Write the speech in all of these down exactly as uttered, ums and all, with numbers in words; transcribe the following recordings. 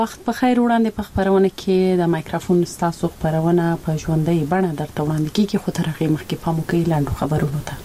وخت په خیر وړاندې په خبرونه کې د مایکروفون ستاسو خبرونه په ژوندۍ بڼه درته وړاندې کیږي خو تر هغه مخکې پام وکړئ لاندې خبرونه ته.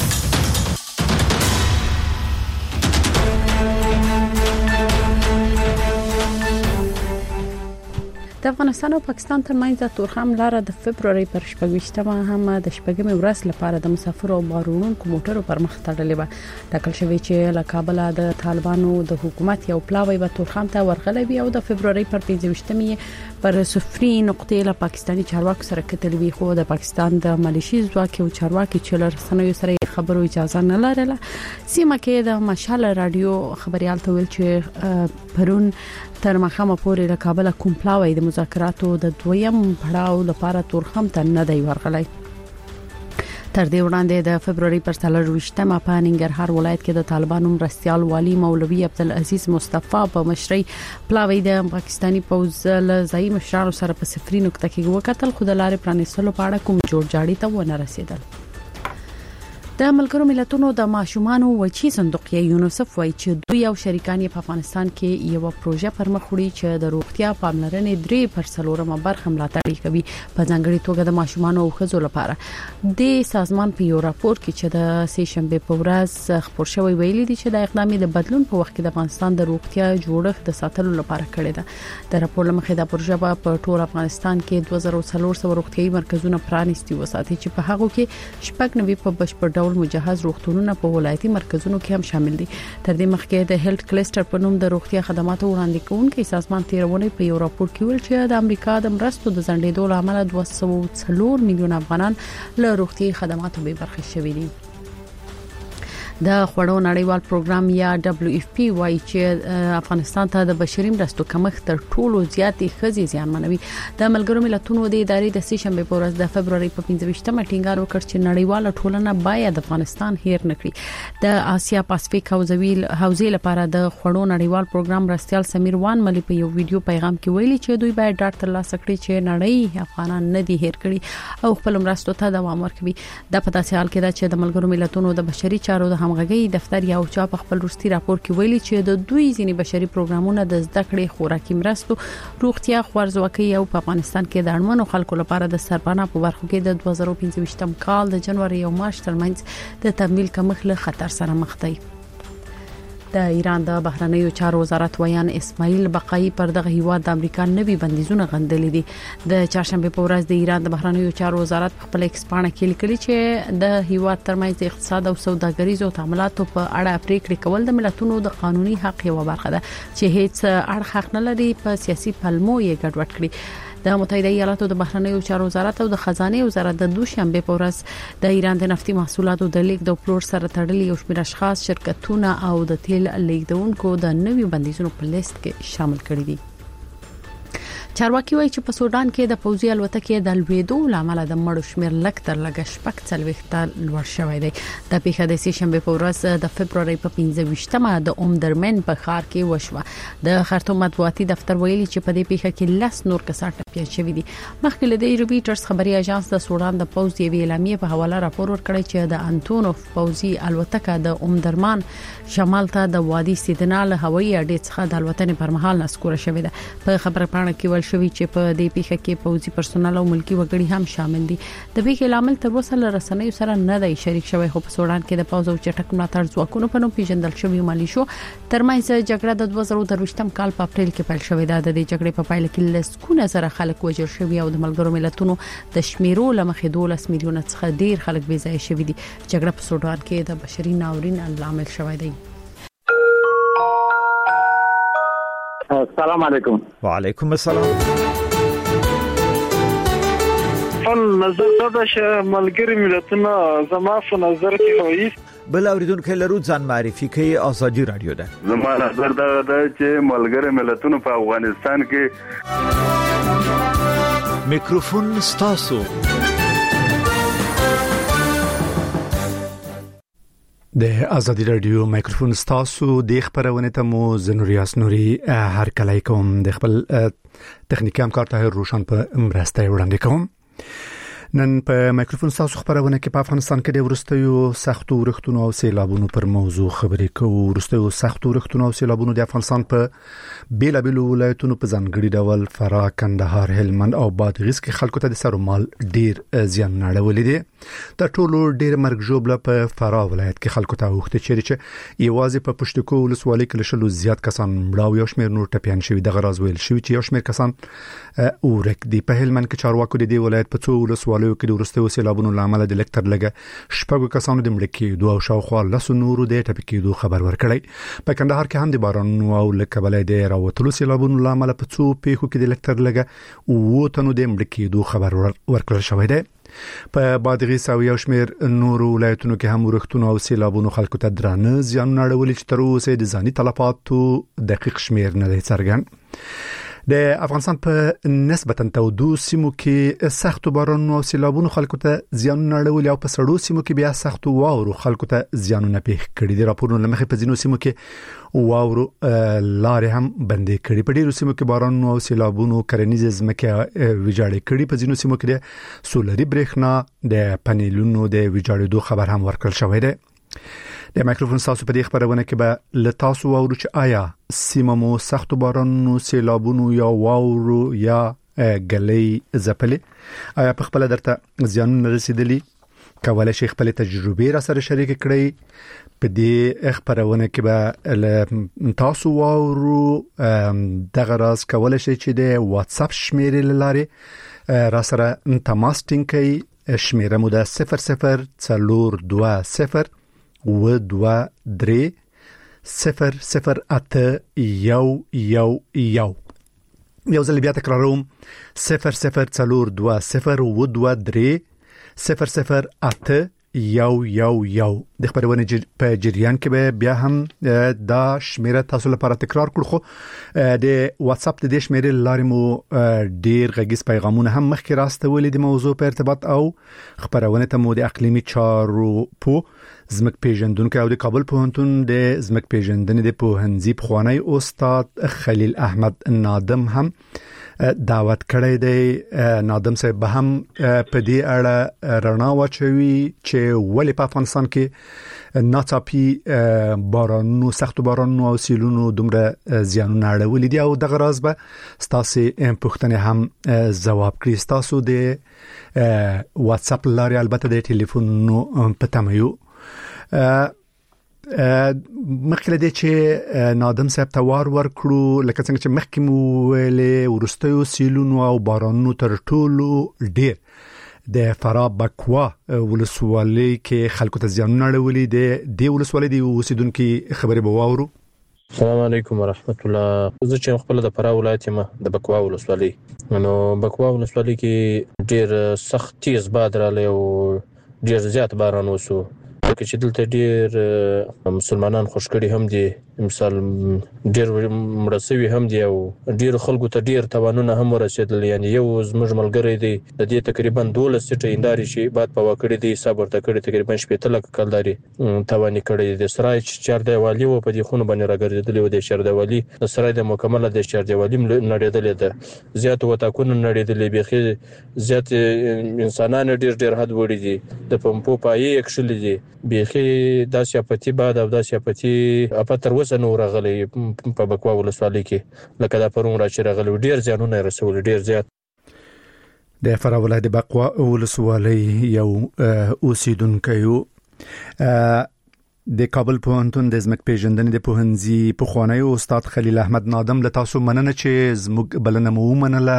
د افغانستان او پاکستان ترمنځ د تورخم لار د فبرवरी پر شپږمه هم د شپږمې ورځ لپاره د مسافر او بارونکو موټرو پر مخ تړلې و. ټاکل شوی چې له کابل د طالبانو د حکومت یو پلاوی به تورخم ته ورغلی وي او د فبرवरी پر پنځه پر صفري نقطې له پاکستاني چارواکو سره کتل وی. خو د پاکستان د ملیشي ځواک او چارواکي چې له رسنیو سره خبرو اجازه نه لرله. سیمه کې د مشال رادیو خبريال ته ویل چې پرون تر مخامه پورې له کابل کوم پلاوی د مذاکراتو د دویم پړاو لپاره تورخم ته نه دی ورغلی. تر دې وړاندې د فبرवरी پر څلرویشتمه په ننګرهار ولایت کې د طالبانو مرستيال والي مولوي عبدالعزيز مصطفی په مشرۍ پلاوی د پاکستاني پوز له ځای مشرانو سره په صفري نقطه کې وکتل خو د لارې پرانیستلو په اړه کوم جوړ جاړي ته ونه رسیدل. د ملګرو ملتونو د ماشومان وچی صندوق یونیسف وایي چې دوی او شریکان په افغانستان کې یو پروژه پر مخ وړي چې د روغتیا پاملرنې درې پر څلورمه برخه ملاتړ کوي په ځانګړي توګه د ماشومان او ښځو لپاره. د سازمان په یو راپور کې چې د سه شنبه په ورځ خبر شوی ویلي دي چې د اقدامي د بدلون په وخت کې د افغانستان د روغتیا جوړښت د ساتلو لپاره کړی ده. د راپور لمخې د پروژه په ټول افغانستان کې دوه زره څلور سوه روغتيایي مرکزونه پرانیستي وساتي چې په هغه کې شپږ نوي په بشپړ ډول مجهز روغتونونه په ولایتي مرکزونو کې هم شامل دي. تر دې مخکې د هیلث کلستر په نوم د روغتیا خدماتو وړاندې کوونکي سازمان تیرونه په یو راپور کې ویل چې د امریکا د مرستو د ځنډېدو لامل دوه سوه او څلور میلیون افغانان له روغتي خدماتو به برخه شوي دي. د خوړو نړیوال پروګرام یا دبليو اف پی وايي چې افغانستان ته د بشري مرستو کمښت تر ټولو زیاتې خزي زیانمنوي. د ملګرو ملتونو د ادارې د سه شنبه په ورځ د فبرवरी په پنځه ټینګار وکړ چې نړیواله ټولنه باید افغانستان هیر نکړي. د آسیا پاسفیک حوزې لپاره د خوړو نړیوال پروګرام مرستيال سمیر وان ملي په یو ویډیو پیغام کې ویلي چې دوی باید ډاډ ترلاسه کړي چې نړۍ افغانان نه دي هیر کړي او خپل مرستو ته دوام ورکوي. د پتا سیال کې دا چې د ملګرو ملتونو د بشري چارو د همغږي دفتر یو چا په خپل روسي راپور کې ویلي چې د دوی ځینی بشري پروګرامونه د زده کړې خوراکي مرستو روغتیا خوارځواکي او په افغانستان کې د اړمنو خلکو لپاره د سرپانا په برخو کې د دوه زره پنځه کال د جنوري او مارچ ترمنځ د تمویل کمښت له خطر سره مخ دي. د ایران د بهرنیو چارو وزارت ویان اسماعیل بقای پر دغه هیواد د امریکا نوي بندیزونه غندلي دي. د چهارشنبه په ورځ د ایران د بهرنیو چارو وزارت خپل ایکس پاڼه کې لیکلي چې د هیواد ترمنځ د اقتصاد او سوداګریزو تعاملاتو په اړه پریکړې کول د ملتونو د قانوني حق یو برخه ده چې هیڅ اړخ حق نه لري په سیاسي پلمو یې ګډوډ کړي. د متحده ایالاتو د بهرنیو چارو وزارت او د خزانه وزارت د دوشنبه په ورځ د ایران د نفتي محصولاتو د لیک د پلور سره تړلي یو شمېر اشخاص شرکتونه او د تیل لیکدونکو د نویو بندیزونو په لیست کې شامل کړي دي. چارواکي وایي چې په سودان کې د پوځي الوتکې د لویدو لامل د مړو شمیر لک تر لګ شپږ څلويخته لوړ شوی دی. د پیښه د سه شنبه په ورځ د فبرवरी په پنځه د اومدرمن په ښار کې وشوه. د خرطوم مطبوعاتي دفتر ویلي چې په دې پیښه کې لس نور کسان ټپيان شوي دي. مخکې له دې رويټرز خبري اژانس د سودان د پوځ دی اعلامیه په حواله راپور ورکړی چې د انټونوف پوځي الوتکه د اومدرمان شمال ته د وادي سیدنال هوایي اډې څخه د الوتنې پر مهال نسکوره شوې ده. په خبر پاڼه کې شوی چې په دې پیښه کې پوځي پرسونل او ملکی وګړي هم شامل دي. د پیښې لامل تر اوسه له رسنیو سره نه دی شریک شوی خو په سودان کې د پوځ او چټک ملاتړ ځواکونو په نوم پیژندل شوی مالیشو ترمنځ جګړه د دوه زره درویشتم کال په اپریل کې پیل شوې ده. د دې جګړې په پایله کې لسکونه زره خلک وژل شوي او د ملګرو ملتونو د شمیرو لمخې دولس میلیونه څخه ډیر خلک بې ځای شوي دي. جګړه په سودان کې د بشري ناورین لامل شوی دی. السلام علیکم. وعلیکم السلام. خپل نظر دا چې ملګری ملتونه زما په نظر کې وایي بل اوریدونکو لرو ځان معرفي کوي ازادي رادیو ده. زما نظر دا ده چې ملګری ملتونه په افغانستان کې میکروفون ستاسو. د ازادي رادیو میکروفون ستاسو د خبرونه ته مو زنوریاس نوري هر کله کوم د خپل تخنیکی همکار طاهر روشن په مرسته وړاندې کوم. نن په مایکروفون تاسو خبرونه کې په افغانستان کې د ورستیو سختو ورښتونو او سیلابونو پر موضوع خبرې کوو. ورستیو سختو ورښتونو او سیلابونو د افغانستان په بیلابیلو ولایتونو په ځانګړي ډول فراه، کندهار، هلمند او بادغیس کې خلکو ته د سر او مال ډیر زیان اړولې دي. د ټولو ډیر مرګ ژوبله په فراه ولایت کې خلکو ته وخت چیرې چې یوازې په پښتکو ولسوالۍ کې لشلو زیات کسان مړاو، یو شمېر نور ټپیان شوي. دغه راز ویل شوی چې یو شمېر کسان اورک دي. په هلمند کې چارواکو د دې ولایت په څو ولسوالۍ کې د ورستیو سیلابونو لامل د لکټر لګه شپږو کسانو د مړ کېدو او شاوخوا لسو نورو د ټپي کېدو خبر ورکړی. په کندهار کې هم د بارانونو او لکبلې د راوتلو سیلابونو لامل په څو پیښو کې د لکټر لګه او تنو د مړ کېدو خبر ورکړل شوی دی. په بادغیس او یو شمېر نورو ولایتونو کې هم ورښتونو او سیلابونو خلکو ته درانه زیانونه اړولي چې تر اوسه د ځاني تلفاتو دقیق شمېر نه دی څرګند. د افغانستان په نسبتا تودو سیمو کې سخت بارانونو او سیلابونو خلکو ته زیانونه اړولي او په سړو سیمو کې بیا سخت واورو خلکو ته زیانونه پیښ کړي دي. راپورونه لمخې په ځینو سیمو کې واورو لارې هم بندې کړي. په ډیرو سیمو کې بارانونو او سیلابونو کرنیز ځمکې ویجاړې کړي. په ځینو سیمو کې د سولري برېښنا د پنیلونو د ویجاړېدو خبر هم ورکړل شوی دی. د مایکروفون تاسو په دې خبرونه کې به لتاسو واورو چې آیا سیمه مو سخت بارانونو، سیلابونو یا واورو یا غلې زپلې آیا په خپل درته زیانونه رسیدلي؟ کولای شي خپل تجربې را سره شریک کړئ. په دې خبرونه کې به تاسو واورو دغه راز کولای شي چې د واتس اپ شمیرې لاره را سره تماس ټینګ کړئ. شمیره مو ده صفر صفر څلور دوه صفر و دوه درې صفر صفر اته یو یو یو. یو ځل بیا تکراروم، صفر صفر څلور دوه صفر و دوه درې صفر صفر اته یو یو یو. د خبرونه په جریان کې به بیا هم دا شمیره تاسو لپاره تکرار کړو. خو د واتس اپ د دې شمیرې لارې مو ډیر غږیز پیغامونه هم مخکې راستولې د موضوع په ارتباط او خبرونه ته مو د اقلیمي چارو په زمک پیژندونکو او د کابل پوهنتون د زمک پیژندنې د پوهنځي پخوانی استاد خلیل احمد نادم هم دعوت کړی دی. نادم صاحب به هم په دې اړه رڼا واچوي چې ولې په افغانستان کې ناڅاپي بارانونو، سختو بارانونو او سیلونو دومره زیانونه اړولي دي او دغه راز به ستاسو پوښتنې هم ځواب کړي. ستاسو د واتس اپ لارې البته د ټلیفون په تمایو مخکې لدې چې نادم صاحب توار ورکړو، لکه څنګه چې مخکې مو ویلې ورستیو سیلونو او بارانونو تر ټولو ډیر د فراه بکوا ولسوالۍ کې خلکو ته زیانونه اړولي دي. د ولسوالۍ د اوسیدونکو خبرې به واورو. السلام علیکم ورحمت الله. زه چې خپل د فراه ولایت یم د بکوا ولسوالۍ، نو بکوا ولسوالۍ کې ډیر سخت تیز باد راغلی او ډیر زیات باران وشو. چې دلته ډیر مسلمانان خوش کړي هم دي، مثال ډیر مړه شوي هم دي او ډیر خلکو ته ډیر توانونه هم ورسېدل. یعنی یو زموږ ملګری دی د دې تقریبا دولس سټه انداري شي بعد په وکړې دي حساب ورته کړی تقریبا شپږ لک کلداري توانې کړی دي. سرای چار دی والی و په دې خونه باندې راګرځېدلی و. د شهر دی والی د سرای د مکمله د شهر دی والی نړېدلې ده. زیات وتاکونه نړېدلې، بيخي زیات انسانان ډیر ډیر حد وړي دي. د پمپو پای اکشل دي بيخي د سیاپتی بعد او د سیاپتی اپاتر وسه نو راغلی په بکوا ولسوالۍ کې لکه دا پرون را چې راغلی ډیر ځانونه رسول ډیر زیات. د فراه ولایت د بکوا ولسوالۍ یو اوسیدونکو د کابل پوهنتون د زمک پیژندنې د پوهنځي پخوانی استاد خلیل احمد نادم له تاسو مننه چې زموږ بلنه مو منله.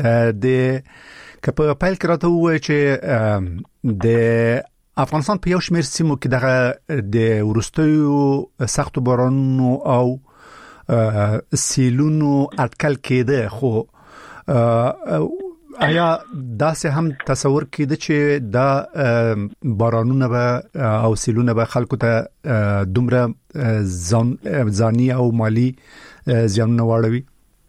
د کپه پایل کراته وای چې د افغانستان په یو شمېر سیمو کې دغه د ورستیو سختو بارانونو او سیلونو اټکل کېده، خو آیا داسې هم تصور کېده چې دا بارانونه به او سیلونه به خلکو ته دومره ځاني او مالی زیانونه واړوي؟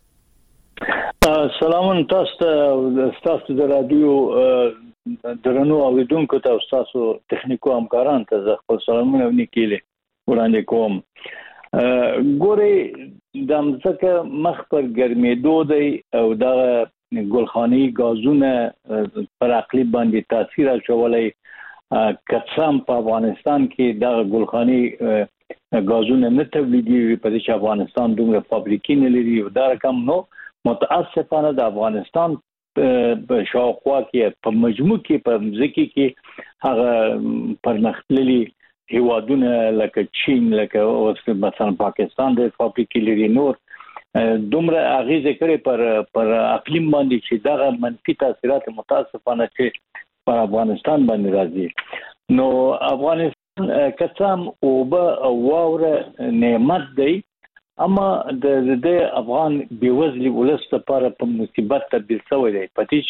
سلامون تاسو ته، تاسو د رادیو درنو اوریدونکو ته او تاسو تخنیکو همکاران ته زه خپل سلامونه او نیکیلې وړاندې کوم. ګورې د مځکه مخ پر ګرمېدو دی او دا ګلخاني غازونه پر اقلیم باندې تاثیر اچولای کڅام په افغانستان کې د ګلخاني غازونه نه تولیدي په دې افغانستان دومره فابریکې نه لري او دا رقم نو متاسفانه د افغانستان په شاوخوا کې په مجموع کې په ځکه کې هغه پرمختللي هیوادونه لکه چین لکه او مثلا پاکستان د فابریکې لري نور دومره اغیزه کړي پر پر اقلیم باندې چې دا منفي تاثیرات متاسفانه چې پر افغانستان باندې راځي نو افغانستان کڅام او به واوره نعمت دی اما د د افغان بیوزلی ولست لپاره په مصیبت تبدیل شوی دی پاتې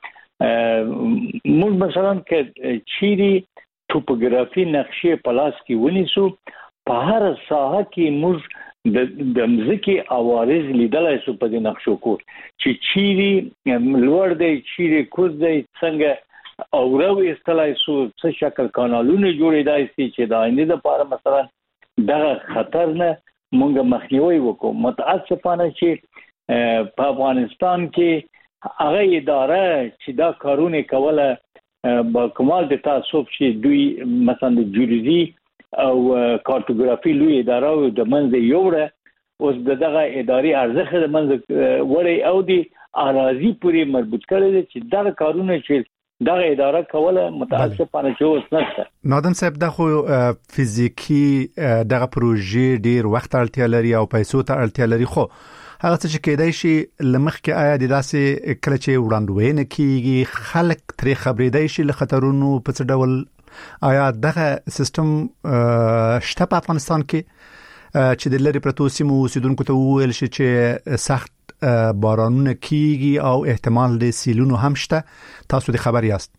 چې موږ مثلا کې چيري توپوګرافي نقشې پلاس کې ونیسو په هر ساحه کې موږ د د مزکی اوارز لیدلای شو په دې نقشو کو چې چيري لوړ دی چيري کوز دی څنګه اورو استلای شو څه شکل کانالونه جوړېدای شي چې د آینده لپاره مثلا دا خطر نه مونږ مخنیوي وکړو متاسفانه چې په افغانستان کې هغه اداره چې دا کارونه کوله با کمال د تعصب چې دوی مثلا د جیولوژي او کارتوګرافي لوی اداره او د منځ یوړه اوس دغه اداري ارزښت د منځ وړي او د اراضي پورې مربوط کړي چې دا کارونه چې دغه اداره کوله متاسفانه چې اوس نشته نادم صاحب د خو فزیکی دغه پروژې ډیر وخت اړتیا لري او پیسو ته اړتیا لري خو هغه څه چې کېدای شي لمخکې آیا د داسې کله چې وړاندوینه کیږي خلک ترې خبرېدای شي له خطرونو په څه ډول آیا دغه سیستم شته په افغانستان کې چې د لری پروتو سیمو اوسیدونکو ته وویل شي چې سخت بارانونه کیږي او احتمال د سیلونو هم شته تاسو د خبر یاست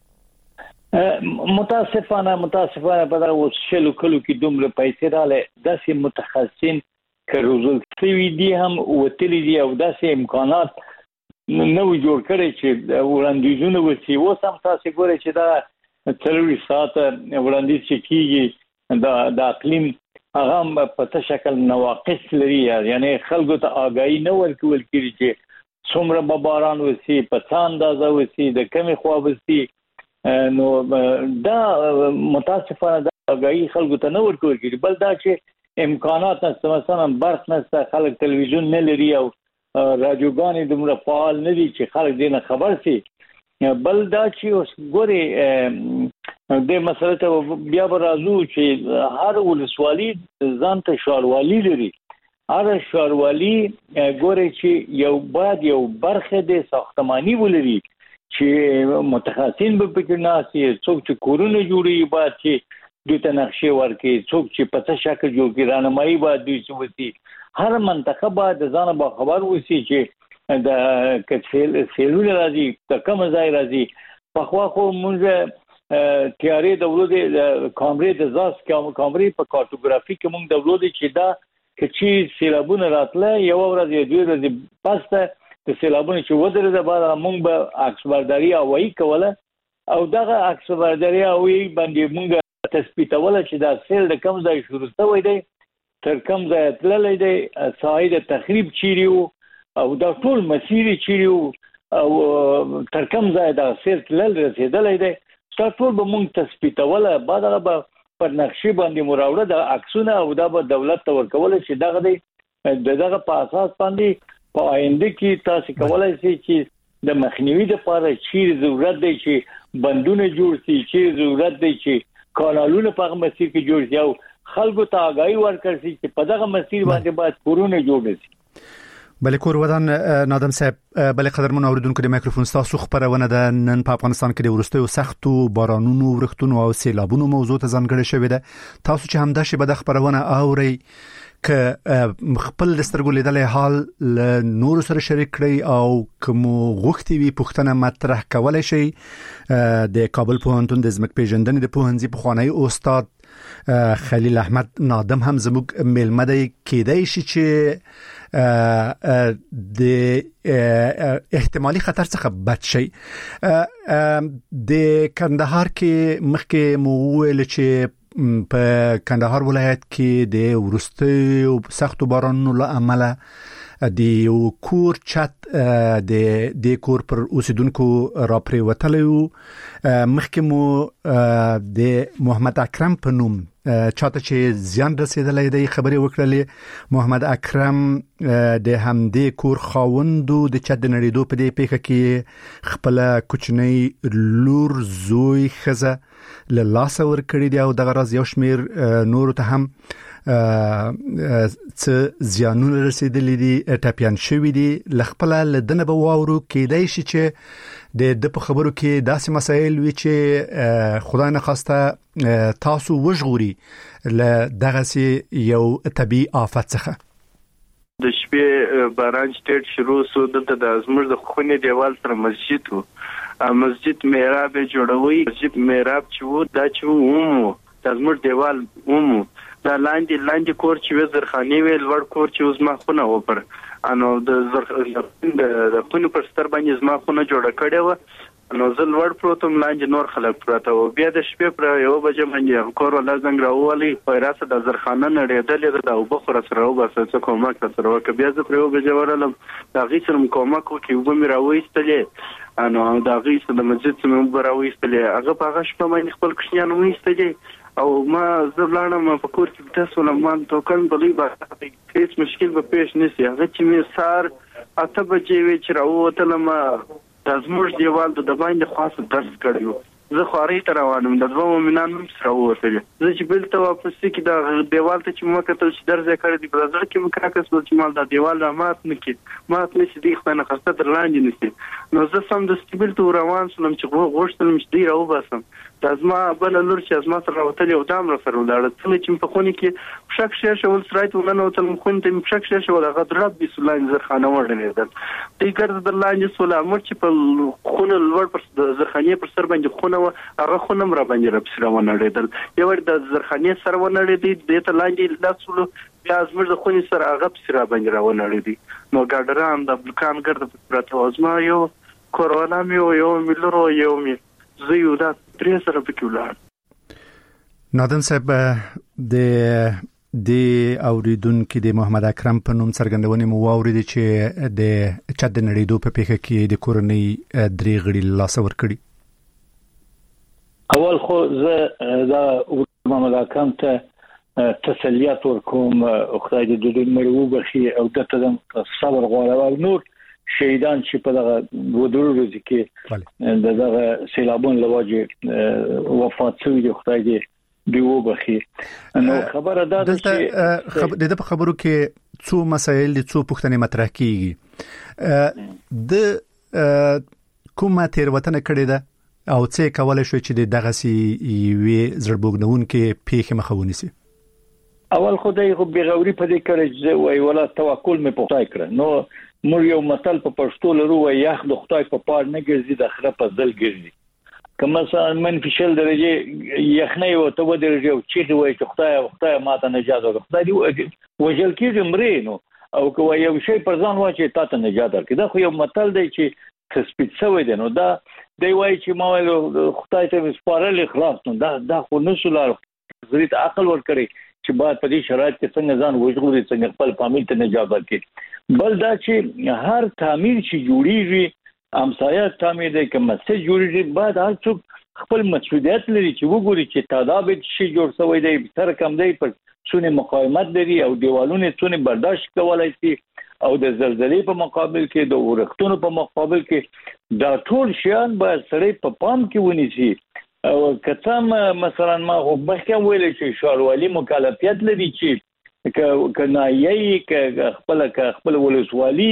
متاسفانه متاسفانه په دغه شلو کلو کې دومره پیسې رااله داسې متخصصین کروزل سوي دي هم وتلی دي او داسې امکانات نو جوړ کړي چې وړاندیزونه وسی اوس هم تاسو ګورئ چې دا څلوري ساعت وړاندیز چې کیږي دا د اقلیم هغه په څه شکل نواقص لري یعنی خلکو ته آگاهی نه ورکول کیږي چې څومره به باران وسی په څه اندازه وسی د کمی خوا وسی نو دا متاسفانه د آگاهی خلکو ته نه ورکول کیږي بل دا چې امکانات نشته مثلا برق نشته خلک تلویزیون نه لري او رادیوګانې دومره فعال نه دي چې خلک دې نه خبر شي بل دا چې اوس ګوري د مسله ته بیا راځو چې هر ولسوالي ځان ته شاروالي لري هر شاروالي ګوري چې یو بعد یو برخه د ساختماني ولري چې متخصصین به پکې ناسي څوک چې کورونه جوړي بعد چې دوی ته نقشې ورکړي څوک چې په څه شکل جوړ کړي راهنمایي بعد دوی څه وسی هر منطقه بعد ځان به خبر وسی چې د کڅل سیلونه راځي د کوم ځای راځي په خوا خو مونږ تیارې دولت کامرې د ځاس کامرې په کارتوګرافي کې مونږ دولت چې دا چې سیلابونه راتله یو ورځ یو دوه ورځې پسته د سیلابونه چې ودرې د بعد مونږ به عکس برداري او وی کوله او دغه عکس برداري او وی باندې مونږ تثبیتوله چې دا سیل د کوم ځای شروع شوی دی تر کوم ځای تللی دی ساحې د تخریب چیرې وو او دا ټول مسیر چیرې او تر کوم ځای دا سیل تلل رسیدلی دی دا ټول به مونږ تثبیتوله بعد هغه به پر نقشې باندې مراوړه د عکسونه او دا به دولت ته ورکول شي دغه دی دغه په اساس باندې په آینده کې تاسو کولای شئ چې د مخنیوي لپاره چیرې ضرورت دی چې بندونه جوړ شي چیرې ضرورت دی چې کانالونه په هغه مسیر کې جوړ شي او خلکو ته آگاهي ورکړي چې په دغه مسیر باندې باید کورونه جوړ شي بله کور ودان نادم صاحب بله قدرمن اوریدونکو د مایکروفون تاسو خبرونه د نن په افغانستان کې د ورستیو سختو بارانونو ورښتونو او سیلابونو موضوع ته ځانګړې شوې ده تاسو چې همدا شی به د خبرونه اوري ک خپل دسترګو لیدلې حال ل نور سره شریک کړئ او کوم غوښتي وي پښتنه مطرح کولای شي د کابل پوهنتون د ځمک پیژندنې د پوهنځي پخوانی استاد خلیل احمد نادم هم زموږ میلمه دی کېدای شي چې د احتمالي خطر څخه بچ شي د کندهار کې مخکې مو ویل چې په کندهار ولایت کې د ورستیو سختو بارانونو له امله د یو کور چت د د کور پر اوسیدونکو را پرې وتلو مخکې مو د محمد اکرم په نوم چاته چې زیان رسیدلې دی خبرې وکړلې. محمد اکرم د همدې کور خاوندو د چت د نړیدو په دې پیښه کې خپل کوچنی لور زوی خزه له لاس ور کړی دی او دغه راز یو شمیر نور ته هم څه زیانونه رسیدلې دي ټاپیان شوی دي. لخپل لدنه به واورو کېدای شي چې د د په خبرو کې داسې مسایل وي چې خدای نه خواسته تاسو وژغوري له دغه سي یو طبيعي آفت څخه. د شپې باران سټیټ شروع سو دلته د ازمر د خونې دیوال سره مسجد وو. مسجد میراب جوړوي. مسجد میراب چې وو دا چې وو د ازمر دیوال وو دا لاندې لاندې کور چې زرخاني ویل ور کور چې اوس ما خونه و پر انو د زرخاني د خونه پر ستر باندې زما خونه جوړه کړې و نو زل ور پروتم لاندې نور خلک پراته و. بیا د شپې پر یو بجې باندې کور ولا زنګ راوالي پیراسه د زرخانه نړېدلې د او بخور سره و بس څه کومک سره وک. بیا زه پر یو بجې ورلم دا غي سره کومک وکي و مې راوېستلې انو دا غي سره د مسجد سره راوېستلې هغه په هغه شپه باندې خپل کښنیان وېستلې او ما زبلانم په کور کې تاسو لمن توکن بلې با هیڅ مشکل به پیش نشي. هغه چې مې سار اته بجې وی چې راوته لم د زموږ دیوال د باندې خاص درس کړیو. زه خوري تر روانم د دوه مؤمنان هم سره وته. زه چې بل ته واپس کې د دیوال ته چې مو کتل چې درځه کړی دی په ځل کې مکراکس ول چې مال د دیوال را مات نکي مات نشي دی خو نه خسته تر لاندې نشي. نو زه سم د سټیبل ته روان سلم چې غوښتلم چې دی راو باسم د ازما بل لور چې ازما سره راوتل یو دام را سره ولاړ څل چې په خوني کې شک شې شول سرایت ولنه وتل مخون ته شک شې شول غدرب بسلان زرخانه وړلې ده. دې ګرځ د لاندې سوله امر چې په خونه لور پر زرخانه پر سر باندې خونه هغه خونه را باندې رب سره ونړېدل. یو د زرخانه سره ونړېدل د ته لاندې لاسولو بیا زموږ د خوني سره هغه سره باندې را ونړېدل. نو ګاډران د بلکان ګرځ پراته ازما یو کورونا مې یو ملرو یو مې زه یو دا درې سره پکې ولاړ. نادم صاحب د د اوریدونکو د محمد اکرم په نوم څرګندونې مو واورید چې د چت د نړیدو په پیښه کې د کورنۍ درې غړي لاس ور کړی. اول خو زه دا محمد اکرم ته تسلیات ورکوم خدای دې دې مړو بخي او دته صبر غواړم او نور شهیدان چې په دغه ودرو ورځ کې دغه سیلابون لواجه وفات شوي دي خدای دې دیو بخي. نو خبره ده چې د په خبرو کې څو مسایل دي څو پوښتنې مطرح کیږي. د کومه تیروتنه کړې ده او څه کولای شو چې دغه سي وی زړبوګنون کې پیښه مخاوني سي. اول خدای خو بغوري په دې کړی چې وای ولا توکل مې پوښتای کړ. نو مور یو متل په پښتو لرو وای یخ د خدای په پار نه ګرځي د خره په ځل ګرځي. کما مثلا منفي شل درجه یخنۍ او ته و درجه او چې وای چې خدای خدای ماته نجات ورکړي خدای دې وجل کېږي مرینو او کوي یو شی پر ځان واچي تاسو نجات ورکړي. دا خو یو متل دی چې تثبیت شوی دی. نو دا دی وای چې ما خدای ته سپارل خلاص نو دا دا خو نسول زریت عقل ورکړي چې بعد په دې شرایط کې څنګه ځان وژغوري څنګه خپل فامیل ته نجات ورکړي. بل دا چې هر تعمیر چې جوړیږي امسایه تعمیر دی کوم څه جوړیږي بعد هر څوک خپل مسؤلیت لري چې وګوري چې تعداد شي جوړ شوی دی تر کم دی پر څونه مقاومت لري او دیوالونه څونه برداشت کولای شي او د زلزلې په مقابل کې د ورښتونو په مقابل کې دا ټول شیان به سره په پام کې ونیسي. او کتم مثلا ما خو بخښم ویل چې شاروالي مکلفیت لري چې ک کنایي ک خپل ک خپل ولسوالي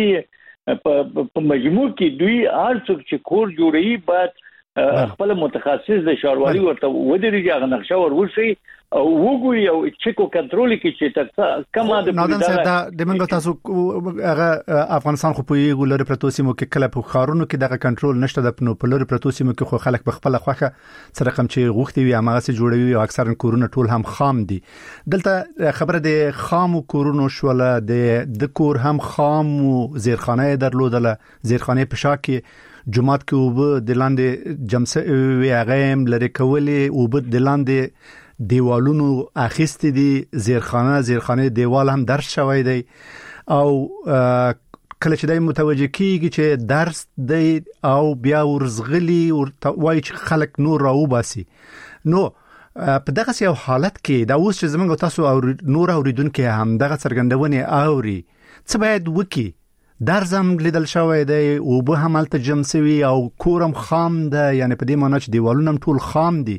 په مجموع کې دوی هر څوک چې کور جوړي بعد خپل متخصص د شاروالي ورته ودرېږي هغه نقشه ورورسي او وګوري او چیکو کنټرول کې چې تاسو کومه د نادم صاحب دا د منګو تاسو هغه افغانستان خو په یو لری پروتوسیمو کې کله په خارونو کې دغه کنټرول نشته د پنو په لری پروتوسیمو کې خو خلک په خپل خوخه سره کوم چې غوښتي وي هغه سي جوړوي او اکثرا کورونه ټول هم خام دي. دلته خبره د خام کورونو شوله د د کور هم خام زیرخانه درلودله زیرخانه په شا کې جمعات کې وب د لاندې جمسه وی هغه لری کولې وب د لاندې دیوالونو اخیستی دي زیرخانه زیرخانه دیوال هم درش شوی دی او کله چې دای متوجه کیږي چې درس دی او بیا ورزغلی او وای چې خلک نور راو باسي نو په دغه یو حالت کې دا اوس چې زمونږ تاسو او نور اوریدونکو هم دغه څرګندونه اوري څه باید وکي درزم لیدل شوی دی او به هم الته جمسوي او کورم خام ده یعنی په دې معنی چې دیوالونه ټول خام دي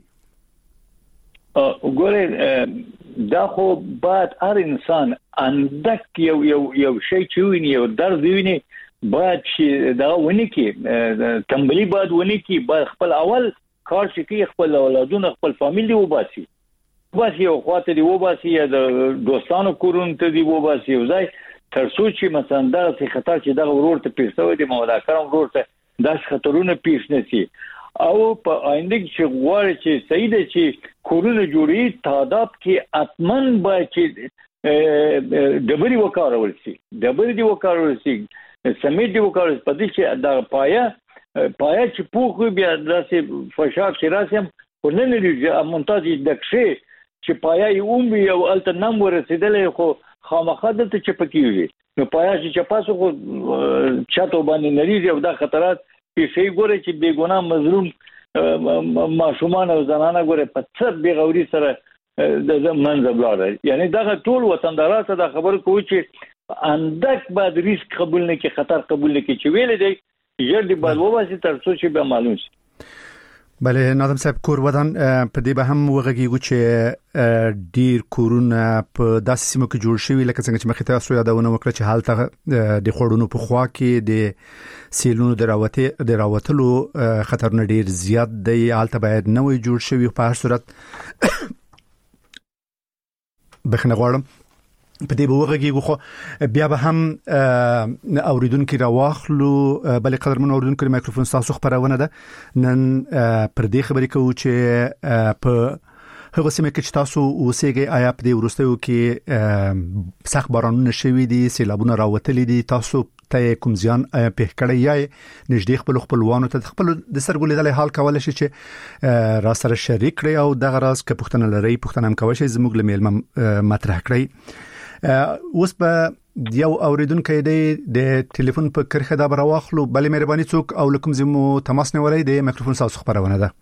وګوره دا خو باید هر انسان اندک یو یو یو شی چې ویني یو درد ویني باید چې دا ونی کې تنبلی باید ونی کې باید خپل اول کار چې کې خپل اولادونه خپل فامیلی وباسي وباسي او خاطر دی وباسي د دوستانو کورونو ته دی وباسي او ځای ترڅو چې مثلا دا څه خطر چې دا ورور ته پیښوي د مولا کرم ورور ته دا خطرونه پیښ نشي او په آینده کې غواړي چې صحیح دی چې کورونه جوړي تعداد کې اتمن باید چې ډبري وکړول شي ډبري دی وکړول شي سمیت دی وکړول په دې چې دا پایا پایا چې پوخ بیا داسې فشار چې راسم ورننه دی مونتاج دکشه چې پایا یې اوم یو الټنم ورسېدلې خو خامخا د ته چپکیږي نو پایا چې چپاسو خو چاته باندې نریږي او دا خطرات پیښې ګوره چې بیګونه مظلوم ماشومان او زنانه ګوره په څه بیغوري سره د منځ بلاړ یعنی دا ټول وطندارات دا خبر کوي چې اندک بعد ریسک قبول نه کې خطر قبول نه کې چې ویل دی یړ دی بعد وباسي تر څو چې به معلوم شي بله ناظم صاحب کور ودان په دې به هم وغږیږو چې ډیر کورونه په داسې سیمو کې جوړ شوي لکه څنګه چې مخکې تاسو یادونه وکړه چې حالت د خوړونو په خوا کې د سیلونو د راوته د راوتلو خطرونه ډیر زیات دی حالت باید نوې جوړ شوي په هر صورت بخنه غواړم په دې بوغږیږو خو بیا به هم اوریدونکو راواخلو بلې قدرمن اوریدونکو مایکروفون تاسو خبرونه ده نن پر دې خبرې کوو چې په هغه سیمه کې تاسو اوسېږئ آیا په دې ورستیو کې سخت بارانونه شوي دي سیلابونه راوتلي دي تاسو ته کوم ځان په کړی یا نږدې خپل خپلوانو ته خپل د سرګولې حال کول شي چې را سره شریک کړي او دغه راز کې پښتنه لري پښتنه هم کوي چې زموږ لمیل مطرح کړي اوس په یو اوریدونکو دی د ټلیفون په کرخه دا براوخلو بلې مهرباني څوک او لکم زمو تماس نه ولای د میکروفون تاسو خبرونه ده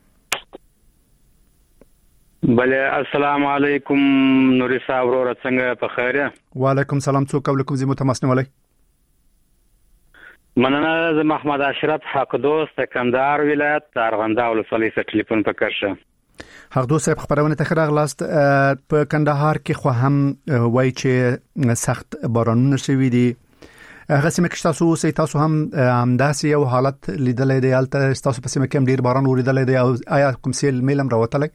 بله السلام علیکم نوري صاحب ورو څنګه په خیره وعلیکم سلام څوک او لکم زمو تماس نه ولای مننه ز محمد اشرف حق دوست کندهار ولایت ارغنده ولسوالۍ څخه ټلیفون پکړشه حق دوست صاحب خبرونه ته راغلاست په کندهار کې خو هم وای چې سخت بارانونه شوي دي هغه سیمه کې تاسو سي تاسو هم همداسې یو حالت لیدلې دی البته تاسو په سیمه کې هم ډیر باران اوریدلې دی او آیا کوم سیل میلم راوتلې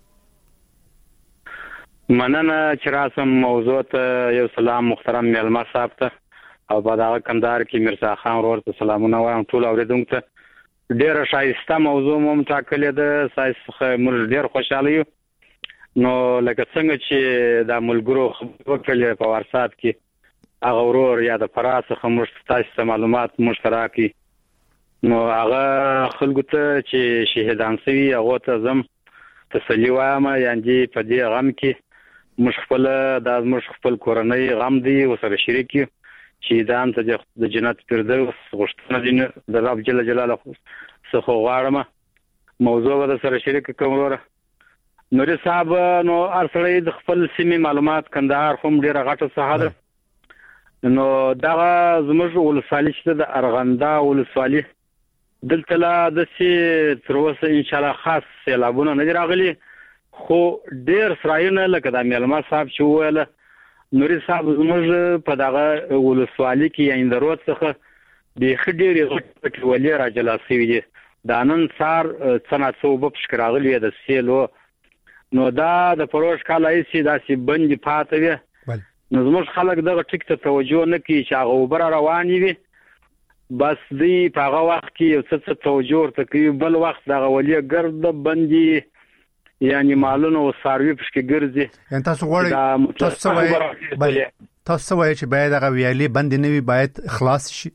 مننه چې راسم موضوع ته یو سلام محترم میلمه صاحب ته او په دغه کندهار کې مرزا خان ورته سلامونه وایم ټول اوریدونکو ته ډیره شایسته موضوع مو متاکلې ده سایسخه موږ ډیر خوشاله یو نو لکه څنګه چې د ملګرو وکړل په وارسات کې هغه ورور یا د فراسخه موږ تاسو معلومات مشترکي نو هغه خلکو ته چې شهیدان سوي هغه ته زم تسلی وایم یعنی په دې غم کې مش خپل د مش خپل کورنۍ غم دی او سره شریک یو چې دام ته د جنت فردوس غوښتنه دي د رب جل جلاله څخه غواړم موضوع به سره شریک کوم وروره نوري صاحب نو ارسلې د خپل سیمې معلومات کندهار هم ډیره غټه ساحه ده نو دا زموږ ولسوالۍ چې د ارغنده ولسوالۍ دلته لا د سي تر اوسه ان شاء الله خاص سیلابونه نه راغلي خو ډیر سرایونه لکه د میلمه صاحب چې ویله نوري صاحب زموږ په دغه ولسوالۍ کې یاند روت څخه د خډيري غټ ولې راجلا سوي دي دا نن سار څنګه څوب بشکراغلی د سیلو نو دا د پروش کال ایسي داسې بند پاتوي نو زموږ خلک دغه ټیک ته توجه نه کوي چې هغه وبر رواني وي بس دی په هغه وخت کې یو څه توجه ورته کوي بل وخت دغه ولې ګرد بندي یعنی مالونه او ساروي پښکې ګرځي ان تاسو غواړئ تاسو وایي تاسو وایي چې باید هغه ویالي بند نه وي باید خلاص شي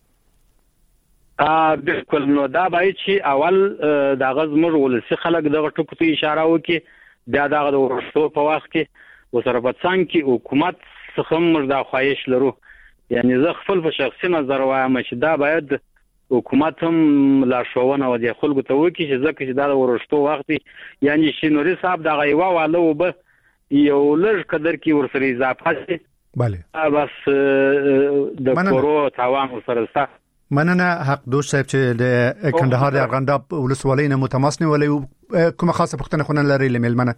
ا بالکل نو دا باید چې اول د غزمر ولسی خلک دغه ټکو ته اشاره وکړي بیا دغه ورستو په وخت کې وسره په څنګه کې حکومت څخه موږ دا خواهش لرو یعنی زه خپل په شخصي نظر وایم چې دا باید حکومت هم لارښوونه ودی خلکو ته وکړي چې ځکه چې دا د ورشتو وخت یعنی شینوري صاحب دغه یو واله وب یو لږ قدر کې ورسره اضافه شي bale بس د کورو تاوان ورسره سره مننه حق دوست صاحب چې د کندهار د ارغنداب ولسوالۍ نه متماس نیولې کومه خاصه پوښتنه خونه لري لملمنه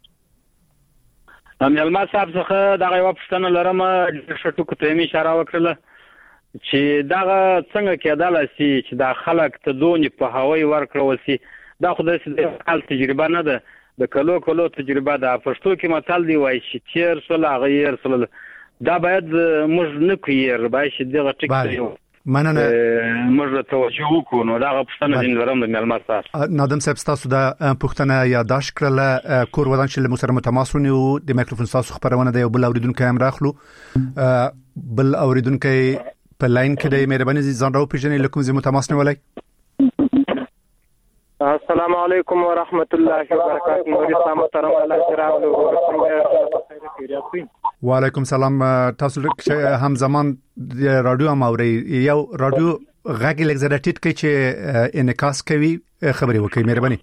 مېلمه صاحب څخه دا یو پښتنه لرم چې ټکو ته می اشاره وکړه چې دا څنګه کېدل شي چې دا خلک ته دونی په هوای ورکړول شي دا خو د خپل تجربه نه ده د کلو کلو تجربه ده پښتو کې متل دی وایي چې تیر سره غیر سره دا باید موږ نه کویر باید چې دغه ټکی مننه موږ توجه وکړو نو دا پښتنه دین لرم د مېلمه صاحب نادم صاحب تاسو دا پښتنه یاداش کړل کور ودان چې مسره متماسونی او د میکروفون تاسو خبرونه دی بل اوریدونکو هم راخلو بل اوریدونکو په لاین کې د مهرباني ځان راو پیژنې لکه زموږ تماس نه ولای السلام علیکم ورحمت الله وبرکاته نور اسلام محترم الله جناب وعلیکم سلام تاسو هم زمان رادیو ماوري یو رادیو غږی لږ زړه ټیټ کې چې انعکاس کوي خبري وکړي مهرباني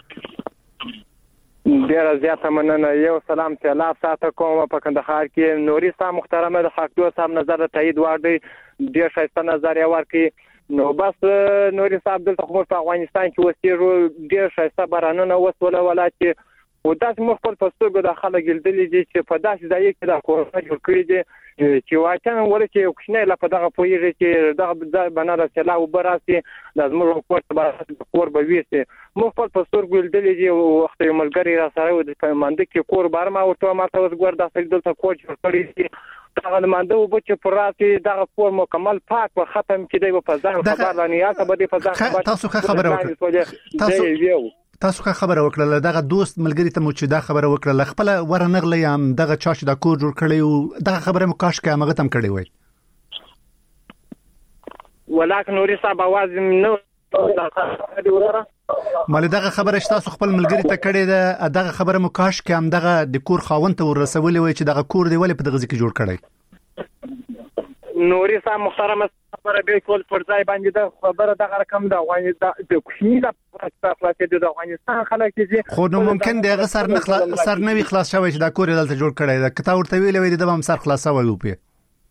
ډیر زیاته مننه یو سلام ته الله ساته کوم په کندهار کې نوري صاحب محترم د حقدو صاحب نظر تایید وړي ډیر شایسته نظر یې ورکړي نو بس نوري صاحب دلته خو په افغانستان کې وسیرو ډیر شایسته بارانونه وسوله ولاتي او داس مخ په پستوګو د خلک ګلدلې دي چې په داسې ځای کې د کورونا جوړ کړی دي چې واچنه ورته کوښنه لا په دغه پویږي چې دغه بناره سلا او براسي لازم ورکوټ به کور به ویسي مخ په پستوګو ګلدلې دي وخت یو ملګری را سره د پمانده کې کور بارما ورته ماته وس ګور داسې دلته کور جوړ کړی دي دا مانده وب چې پراتي دغه کور مکمل پاک او ختم کړي په ځان خبر لانی یا ته به په ځان تاسو خبره وکړه تاسو تاسو خبره وکړه دغه دوست ملګری ته مو چې دا خبره وکړه خپل ورنغلې هم دغه چا چې دا کور جوړ کړی او دغه خبره مو کاش کې هغه تم کړی وای ولکه نوري صاحب आवाज نو مله دغه خبره تاسو خپل ملګری ته کړی ده دغه خبره مو کاش کې هم دغه د کور خاوند ته ورسولې وای چې دغه کور دی ولې په دغه ځکه جوړ کړی نوري صاحب محترم خبره به کول پر ځای باندې د خبره دغه رقم د افغانستان د کوشنی د خلاصې د افغانستان خلک چې خو نو ممکن دغه سر نه خلاص سر نه وی خلاص شوی چې دا کور دلته جوړ کړی دا کته ورته ویلې وای د هم سر خلاصوي او په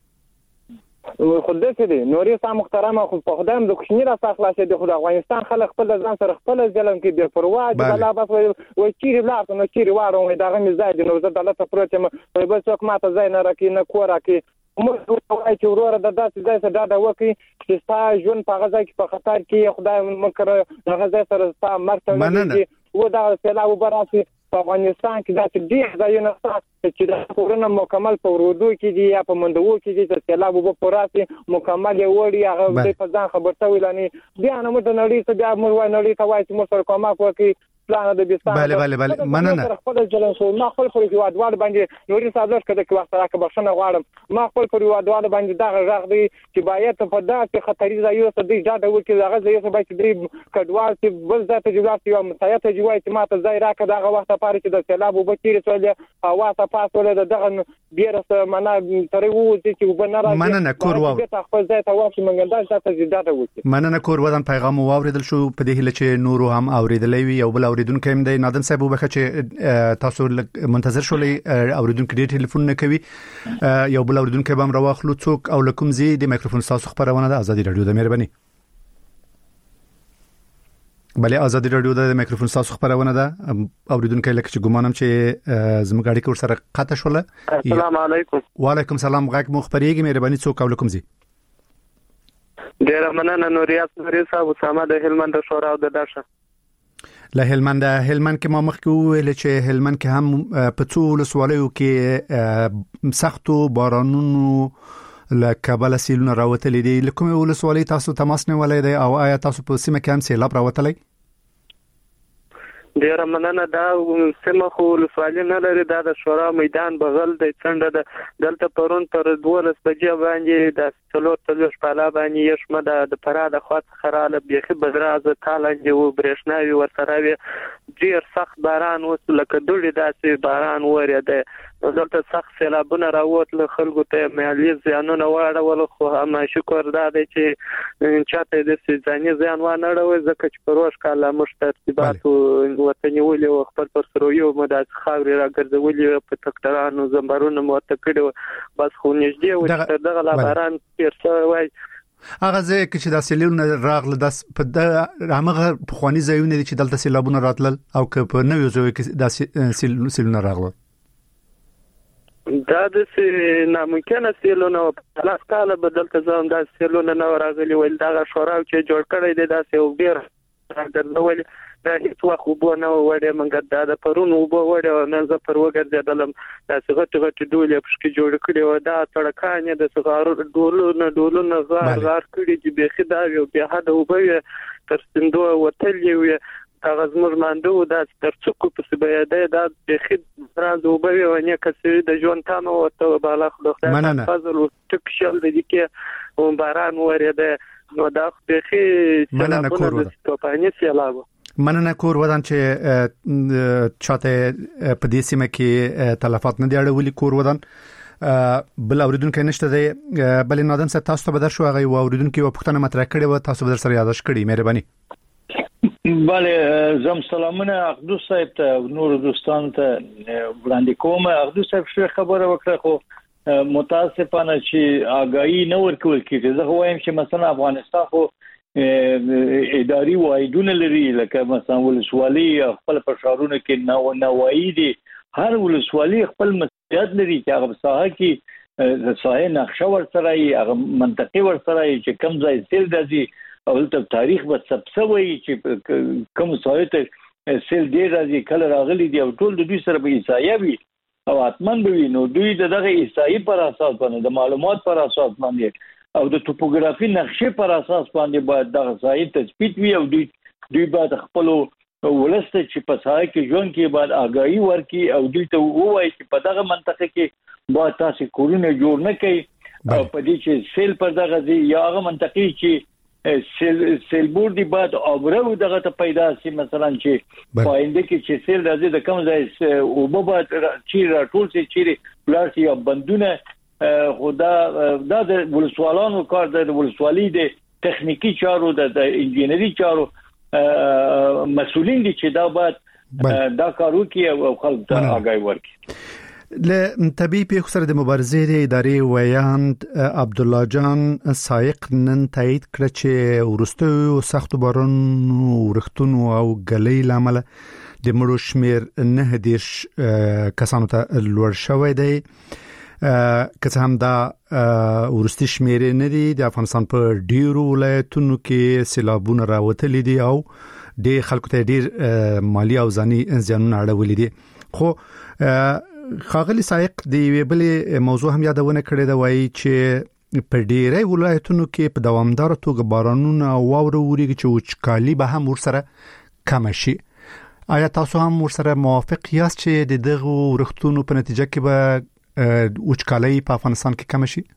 خو دې دي نوري صاحب محترم خو په خدام د کوشنی را خلاصې د افغانستان خلک خپل ځان سره خپل ځلم کې د پروا د الله بس وای چیرې بلاته نو چیرې واره دغه مزاج نو زه د الله پروت ما بس څوک ماته ځای نه راکې نه کور راکې موږ وایو چې ورور د داسې ځای څخه دا وکي چې ستا ژوند په غزا کې په خطر کې خدای مکر د غزا سره ستا مرته و دا سلام براسي په افغانستان کې دا چې ډیر ځایونه چې دا کورونه مکمل په ورودو کې دي یا په مندوو کې دي چې سلام وب پراسي مکمل وړي هغه په ځان خبرته ویلانی بیا نه مده نړۍ ته بیا موږ وای نړۍ ته وای چې موږ سره کومه کوي پلان د بيستان bale bale bale مننه خپل جلن شو ما خپل پر یو ادوار باندې نوري صاحب لږ کده کې وخت راکه بخښنه غواړم ما خپل پر یو ادوار باندې دا غږ دی چې باید په داسې خطرې ځایو ته د اجازه وکړي دا غږ یې څه باید د کډوال چې بل ذات جوړات یو مسایت جوړای چې ماته ځای راکه دا وخت لپاره چې د سیلاب وبکیر سولې هوا ته پاسوله دغه بیرسه معنا ترې وو چې وبنره مننه کور واو خپل ځای ته واښ منګنده ذات زیاده وکړي مننه کور ودان پیغام واوریدل شو په دې هله چې نورو هم اوریدلې وي او بل اوریدونکو هم د نادم صاحب وبخه چې تاسو منتظر شولې اوریدونکو ډیر ټلیفون نه کوي یو بل اوریدونکو به هم راوخلو څوک او لکم زی د میکروفون تاسو خبرونه د ازادي رادیو د مهرباني بلې ازادي رادیو د میکروفون تاسو خبرونه ده اوریدونکو لکه چې ګمانم چې زموږ اړیکه ور سره قطع شوله السلام علیکم وعلیکم سلام غږ مخبريږي مهرباني څوک او لکم زی ډیر مننه نوریات نوري صاحب اسامه د هلمند شورا او د داشه له هلمند هلمند کې ما مخکې ویل چې هلمند کې هم په څو ولسوالیو کې سختو بارانونو له کابل سیلونه راوتلې دي لکه ولسوالۍ تاسو تماس نه ولې دی او آیا تاسو په سیمه کې هم سیلاب راوتلی ډیر مننه. دا سیمه خو ولسوالي نه لري، دا د شورا میدان بغل د څنډه د دلته پرون پر دولس بجې باندې د څلور څلور شپاله باندې یشمه د فرا د خواص خراله بيخي بدراز تالنج او برېښناوي ورسره وي. ډیر سخت باران وس لکه دوړي داسې باران وریده، دلته سخت سیلابونه راووتل، خلکو ته مالي زیانونه واړول. خو هم شکر دا دی چې چاته د ځاني زیان ونه اړوي، ځکه چې پروش کاله مشترکات وطني ولې او خپل پر سره یو مدد خاوري راګرځولې په تکټرانو زمبرونو مت کړو. بس خو نږدې و چې دغه لابران پیرسه وای هغه ځکه چې د سیلونو راغله د په د هغه خواني ځایونه چې دلته سیلابونه راتلل او که په نوې ځای کې د سیلونو راغله دا د ناممکنه سیلونه په لاس کاله بدلته ځم د سیلونه نو راغلي ول دا شورا چې جوړ کړی دی دا یو ډیر راګرځول دا هیڅ وخت وبو نه وړه منګه دا د پرون وبو وړه نه ز پر وګرځیدلم دا څنګه ټغټ ډولې په شکل جوړ کړی و دا تړکانه د صغارو ډولونه ډولونه غار غار کړی چې به خدا یو به حد وبوي تر سندو وتلې وي هغه زموږ مانده دا تر څوک په سبياده دا به خد راز وبوي ونه کسي د ژوند تامه او ته بالا خدای فضل او تک شل د دې او باران وریده نو دا به خي مننه کور ودان سیلاب مننه کور ودان چې چاته په دې سیمه کې تلفات نه دی اړولي کور ودان بل اوریدونکو نشته دی بل نادم سره تاسو ته بدر شو هغه اوریدونکو په پښتنه مطرح کړي و تاسو بدر سره یاداش کړي مهرباني. بله زم سلامونه اقدس صاحب ته نور دوستان ته وړاندې کوم. اقدس صاحب شو خبره وکړه خو متاسفانه چې آگاهی نه ورکول کیږي. زه وایم چې مثلا افغانستان خو اداري وایدونه لري لکه مثلا ولسوالي خپل پرشارونه کې نو نوایي دي، هر ولسوالي خپل مسؤلیت لري چې هغه ساحه کې د ساحه نقشه ورسره یې هغه منطقي ورسره یې چې کم ځای سیل راځي او د تاریخ به سبسوي چې کوم ساحه ته سیل دی راځي کله راغلي دي او ټول د دوی سره به ایسایه وي او اتمن به وي. نو دوی دغه ایسایي پر اساس باندې د معلومات پر اساس باندې او د ټوپوګرافي نقشې پر اساس باندې باید دغه ځای تثبیت وي او دوی دوی باید خپل ولسته چې په ځای کې ژوند کې باید آگاهي ورکړي او دوی ته ووایي چې په دغه منطقه کې باید تاسو کورونه جوړ نه کړئ او په دې چې سیل پر دغه ځای یا هغه منطقه چې سیل سیل بورډي باید اوبرو دغه ته پیدا شي مثلا چې پاینده کې چې سیل راځي د کوم ځای او به باید چې راټول شي چې پلاس یا بندونه خدا دا د ولسوالانو کار د ولسوالۍ د تخنیکی چارو د انجینری چارو مسؤلین دي چې دا باید دا کارو کې او خلک ته آگاهي ورکړي. له طبي پیښو سره د مبارزې د ادارې ویاند عبد الله جان سایق نن تایید کړ چې ورستو سخت بارانونو ورختونو او غلې لامل د مړو شمیر نه دیش کسانو ته لوړ شوی دی. که څه هم دا ورستي شمیر نه دي د افغانستان په ډیرو ولایتونو کې سیلابونه راوتلي دي او د خلکو ته ډیر مالی او ځاني زیانونه اړولي دي. خو خاغلی سایق د ویبلې موضوع هم یادونه کړې ده وایي چې په ډیری ولایتونو کې په دوامدار توګه بارانونه او واوره وریږي چې وچکالي به هم ورسره کم شي. آیا تاسو هم ورسره موافق یاست چې د دغه ورختونو په نتیجه کې به وچکالي په افغانستان کې کم شي؟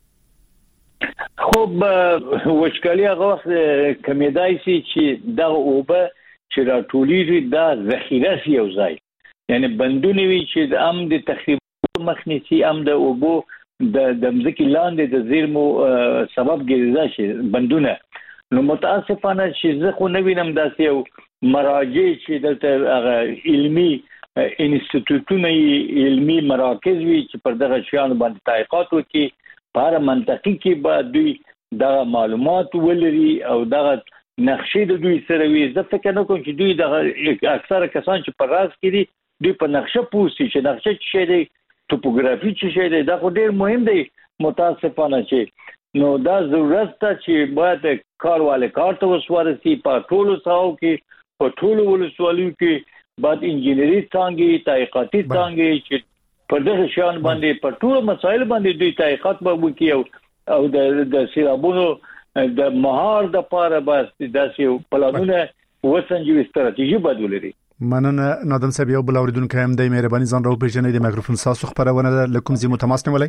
خب وچکالي هغه وخت کمیدای شي چې دا اوبه چې راټولېږي دا ذخیره شي یو ځای، یعنی بندونه وي چې د ام د تخریب مخنیسي ام د اوبو د د مځکې لاندې د زیرمو سبب ګرځي شي بندونه. نو متاسفانه چې زه خو نه وینم داسې یو مراجع چې دلته هغه علمي انسټیټیوټونه علمي مراکز وي چې پر دغه شیانو باندې تحقیقات وکړي، په هر منطقه کې به دوی دا معلومات ولري او دغه نقشې د دوی سره وي. زه فکر نه کوم چې دوی دغه اکثره کسان چې پر راز کې دي دوی په نقشه پوښتنه چې نقشه څه شي دی، ټوپوګرافي څه شي دی، دا خو ډیر مهم دی. متاسفانه چې نو دا ضرورت ته چې باید کارواله کار ته وسوارسي په ټولو ساحو کې په ټولو ولسوالیو کې بعد انجینری څنګه تحقیقاتي څنګه چې په دغه شان باندې په ټولو مسایل باندې دوی تحقیقات به وکړي او د د سیلابونو د مهار د پاره بس داسې پلانونه وسنجوي ستراتیژي بدلولري. مننه نادم صاحب یو بل اوریدونکو هم د مهرباني ځان راو پیژنې د مایکروفون ساسو خبرونه لکم زی متماس نه ولای.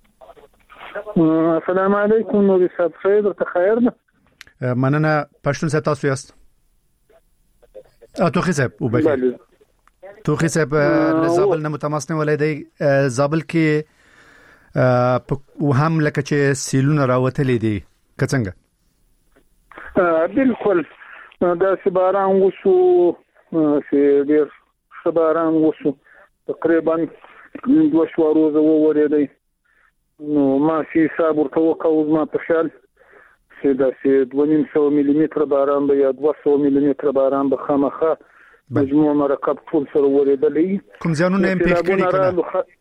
السلام علیکم نور صاحب خیر ته خیر ده. مننه پښتون صاحب تاسو یاست. ا توخی صاحب او بخیر. توخی صاحب زابل نه متماس نه ولای دی زابل کې او هم لکه چې سیلونه راوتلې دي کڅنګه. بالکل دا سباران وسو چې ډیر سباران وسو تقریبا دوه شو ورځې وورېدې نو ما سي حساب ورته وکاو ما په خیال چې دا چې دوه نیم سوه ملي متر باران به یا دوه سوه ملي متر باران به خامخا مجموع مرکب ټول سره ورېدلې. کوم ځانونه هم پیښ کړي کړه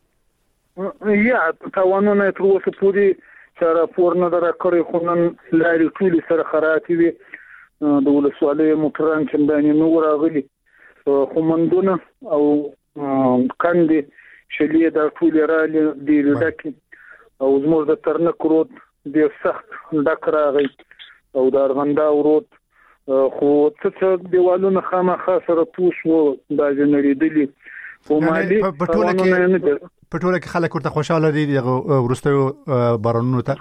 یا تاوانونه تر اوسه پورې چې راپور نه درکړي خو نن لارې ټول سره خراتې وي د ولسوالۍ موټران چې باندې نو راغلي خو مندونه او کاندي شلې د ټول رالي د لډکې او زموږ د ترنک رود د سخت ډک راغی او د ارغندا رود خو څه دیوالونه خامخا سره پوښ وو د جنریدلي او مالي په ټوله کې په ټوله کې خلک ورته خوشاله دي ورستو بارانونو ته.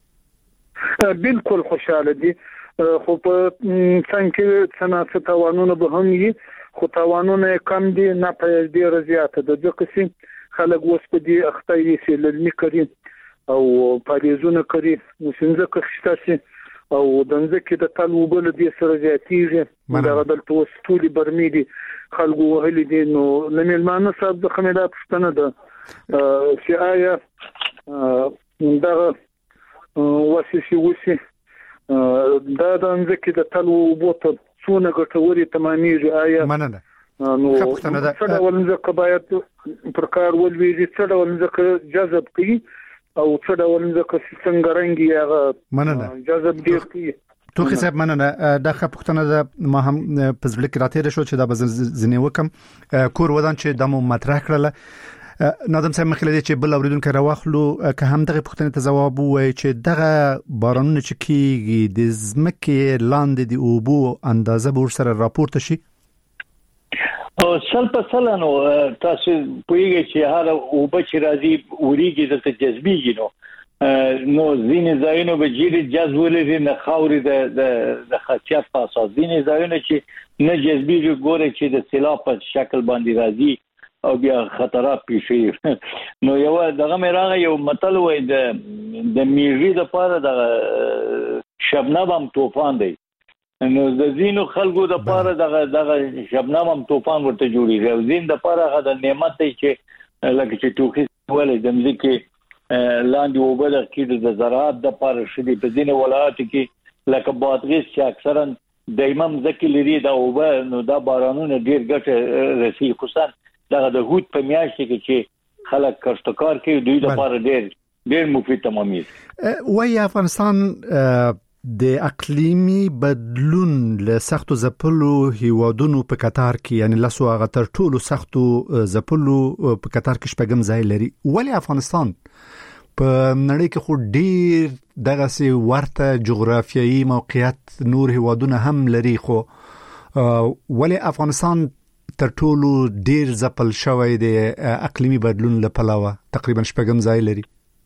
بالکل خوشاله دي خو په څنګه څنګه توانونه به هم وي خو توانونه کم دي نه په ډیر زیاته د ځکه خلک اوس په دې اخته یې سیلنی کوي او پاریزونه کوي نو څنګه کښتاسي او دنځ کې د طالبونو د سره زیاتیږي دا دلته اوس ټول برمیدي خلکو وهلي دي نو لملمانه صاحب د خمیرات پښتنه ده چې آیا دا واسي وسی دا د انځکه د تلو بوته څونه ګټوري تمامېږي آیا مننه نو څه ډول ځکه باید پر کار ولوي څه ډول ځکه جذب کوي او څه ډول ځکه څنګه رنګي هغه مننه جذب دی کوي. توخی صاحب مننه دا خپختنه ما هم پزبل کې راته شو چې دا بزنه وکم کور ودان چې دمو مطرح کړل. نادم صاحب مخله چې بل اوریدونکو راوخلو که هم دغه پښتنه ته جواب وای چې دغه بارانونه چې کیږي د زمکه لاندې دی او بو اندازه به سره راپورته شي او سل په سل نو تاسو پوهیږئ چې هر او بچ راځي وریږي د جذبېږي نو نو زین زاینو به جری جذبولې نه خاوري د د خاصیت په اساس زین زاینو چې نه جذبېږي ګوره چې د سیلاب په شکل باندې راځي او بیا خطرات پیښي نو یو دغه مراغه یو متل وای د د میږي د پاره د شبنم هم طوفان دی نو د زینو خلکو د پاره دغه دغه شبنم هم طوفان ورته جوړیږي او زین د پاره غو د نعمت چې لکه چې توخي ولې د مځکه لاندې وبله کې د زراعت د پاره شدي په ځینې ولایت کې لکه بادغیس چې اکثرا دایمه مځکه لري دا وبه نو دا بارانونه ډیر ګټه رسي خصوصا دغه د هوت په میاشت کې چې خلک کښتکار کوي دوی لپاره ډیر ډیر مفید تمامي وای افغانستان د اقلیمی بدلون له سختو زپلو هیوادونو په قطار کې یعنی لاسو هغه تر ټولو سختو زپلو په قطار کې شپږم ځای لري. ولی افغانستان په نړۍ کې خو ډیر دغه سي ورته جغرافیایي موقعیت نور هیوادونه هم لري خو ولی افغانستان تر ټولو ډیر زپل شوی د اقلیمی بدلون له پلوه تقریبا شپږم ځای لري.